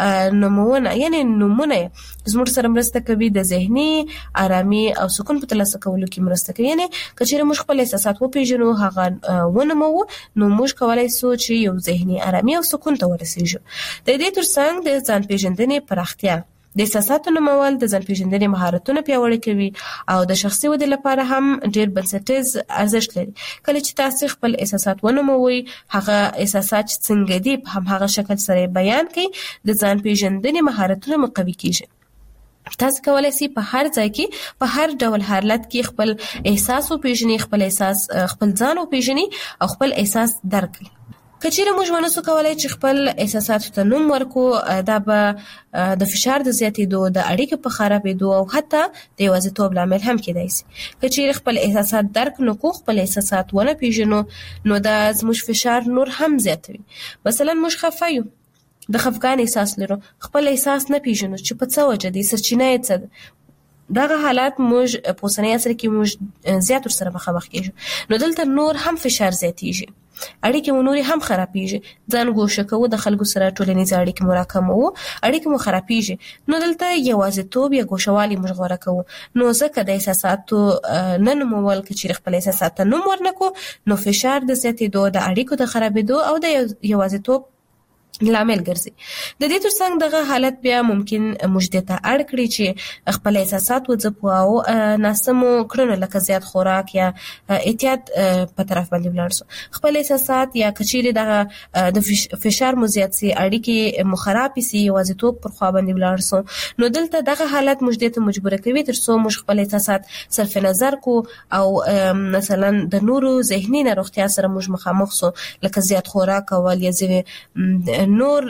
نمونه یعنی نمونه زموږ سره مرسته کوي د ذهني آرامي او سکون په ترلاسه کولو کې مرسته کوي. یعنی کچېرې موږ خپل احساسات وپېژنو، هغه ونمو، نو موږ کولای شو چې یو ذهني آرامي او سکون ته ورسیږو. د دې ترڅنګ د ځان پیژندنې پراختیا، د احساساتو نمول د ځان پیژندنې مهارتونه پیاوړي کوي او د شخصي ودې لپاره هم ډېر بنسټیز ارزښت لري. کله چې تاسو خپل احساسات ونموئ، هغه احساسات څنګه دي په هم هغه شکل سره بیان کړئ، د ځان پیژندنې مهارتونه مو قوي کیږي. تاسو کولای شئ په هر ځای کې په هر ډول حالت کې خپل احساس وپېژنئ، خپل ځان وپېژنئ او خپل احساس درک کړئ. کچېرې موږ ونسو کولای چې خپل احساساتو ته نوم ورکو، دا به د فشار د زیاتېدو، د اړیکو په خرابېدو او حتی د یوازیتوب لامل هم کېدای شي. کچېرې خپل احساسات درک نکړو، خپل احساسات ونه پېژنو، نو دا زموږ فشار نور هم زیاتوي. مثلا موږ خفه یو، د خفګان احساس لرو، خپل احساس نه پېژنو چې په څه وجه دی، سرچینه یې څه ده. دغه حالات موږ په اوسني عصر کې موږ زیات ورسره مخامخ کېږو. نو دلته نور هم فشار زیاتېږي، اړیکې مو نورې هم خرابېږي، ځان ګوښه کوو، د خلکو سره ټولنیز اړیکې مو راکموو، اړیکې مو خرابېږي. نو دلته یوازیتوب یا ګوښهوالي موږ غوره کوو. نو ځکه د احساساتو نه نومول، که چېرې خپل احساسات ته نوم ورنکړو، نو فشار د زیاتېدو، د اړیکو د خرابېدو او د یوازیتوب لامل ګرځي. د دې ترڅنګ دغه حالت بیا ممکن موږ دې ته اړ کړي چې خپل احساسات وځپو او ناسمو کړنو لکه زیات خوراک یا اعتیاد په طرف باندې ولاړ شو. خپل احساسات یا کچېرې دغه د فشار مو زیات سي، اړیکې مو خراب سي، یوازیتوب پر خوا باندې ولاړ شو، نو دلته دغه حالت موږ دې ته مجبور کوي ترڅو موږ خپل احساسات صرف نظر کو او مثلا د نورو ذهني ناروغتیا سره موږ مخامخ شو، لکه زیات خوراک او یا ځینې نور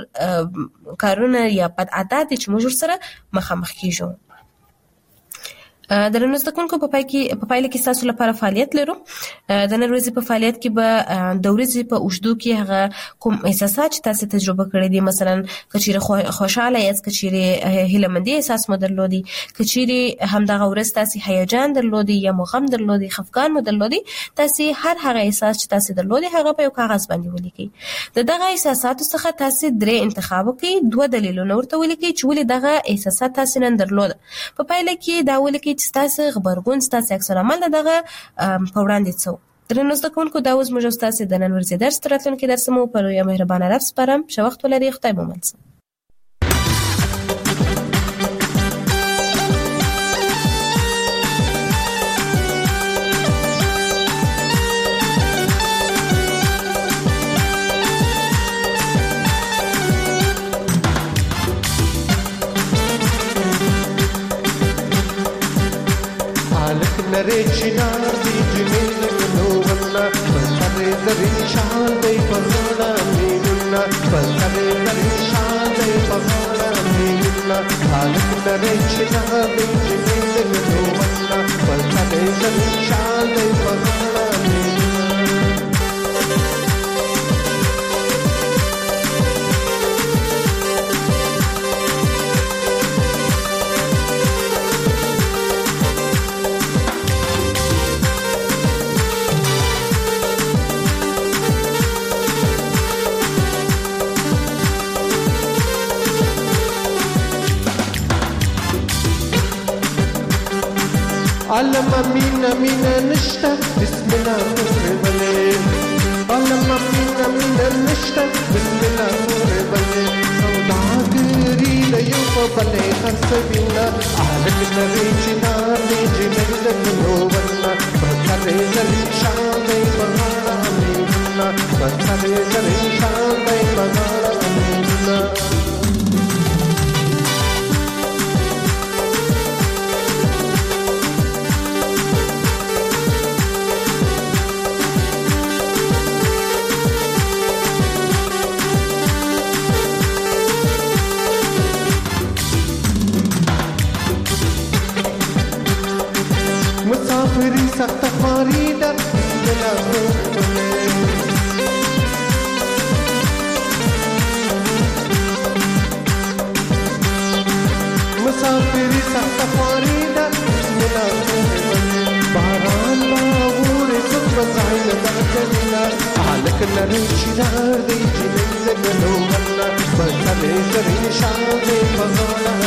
کارونه یا بد عادت چې موږ سره مخامخ کیږو. د نن زده کوونکو په پایله کې تاسو لپاره فعالیت لرو. د نن ورځې په فعالیت کې به د ورځې په اوږدو کې هغه کوم احساسات چې تاسو تجربه کړی دي، مثلا کچېرې خوشاله یاست، کچېرې هیله‌مندي احساس مو درلودي، کچېرې همدغه ورځ تاسو هیجان درلودي یا غم درلودي، خفګان مو درلودي، تاسو هر هغه احساس چې تاسو درلودي هغه په یو کاغذ باندې ولیکئ. دغه احساساتو څخه تاسو درې انتخاب وکړئ، دوه دلیلونه ورته ولیکئ چې ولې دغه احساسات تاسو نن درلود. په پایله کې دا ولیکئ چې تاسو غبرګون، تاسو عکس العمل دغه په وړاندې څه. درنو زده کوونکو، دا اوس موږ تاسو د نن ورځې درس تر راتلونکي درس مو په لویه مهربانه رب سپارم. ښه وخت ولرئ، خدای مو مل شه. نره چنار دی جمیل گلوونا پسر زرین شان دی پغانا میمونا پسر زرین شان دی پغانا میمونا حالک نره چنار دی جمیل گلوونا پسر زرین شان دی پغانا میمونا. علم مين نشتا بسم الله مخربلين لما فينا من النشتة بسم الله نور بلي سوداگری لیو بلي خرسبينا أهلك نريجنا نيجي ملك نوبنا بطلي زلي شامي بغانا أمينا بطلي زلي شامي بغانا أمينا مسافري سخت خاريدا بلا مسافري سخت خاريدا بلا باران باور صدق زعيم دعكنا عليك نريشنا دي جنين لنا بطلي زري شعبي بغانا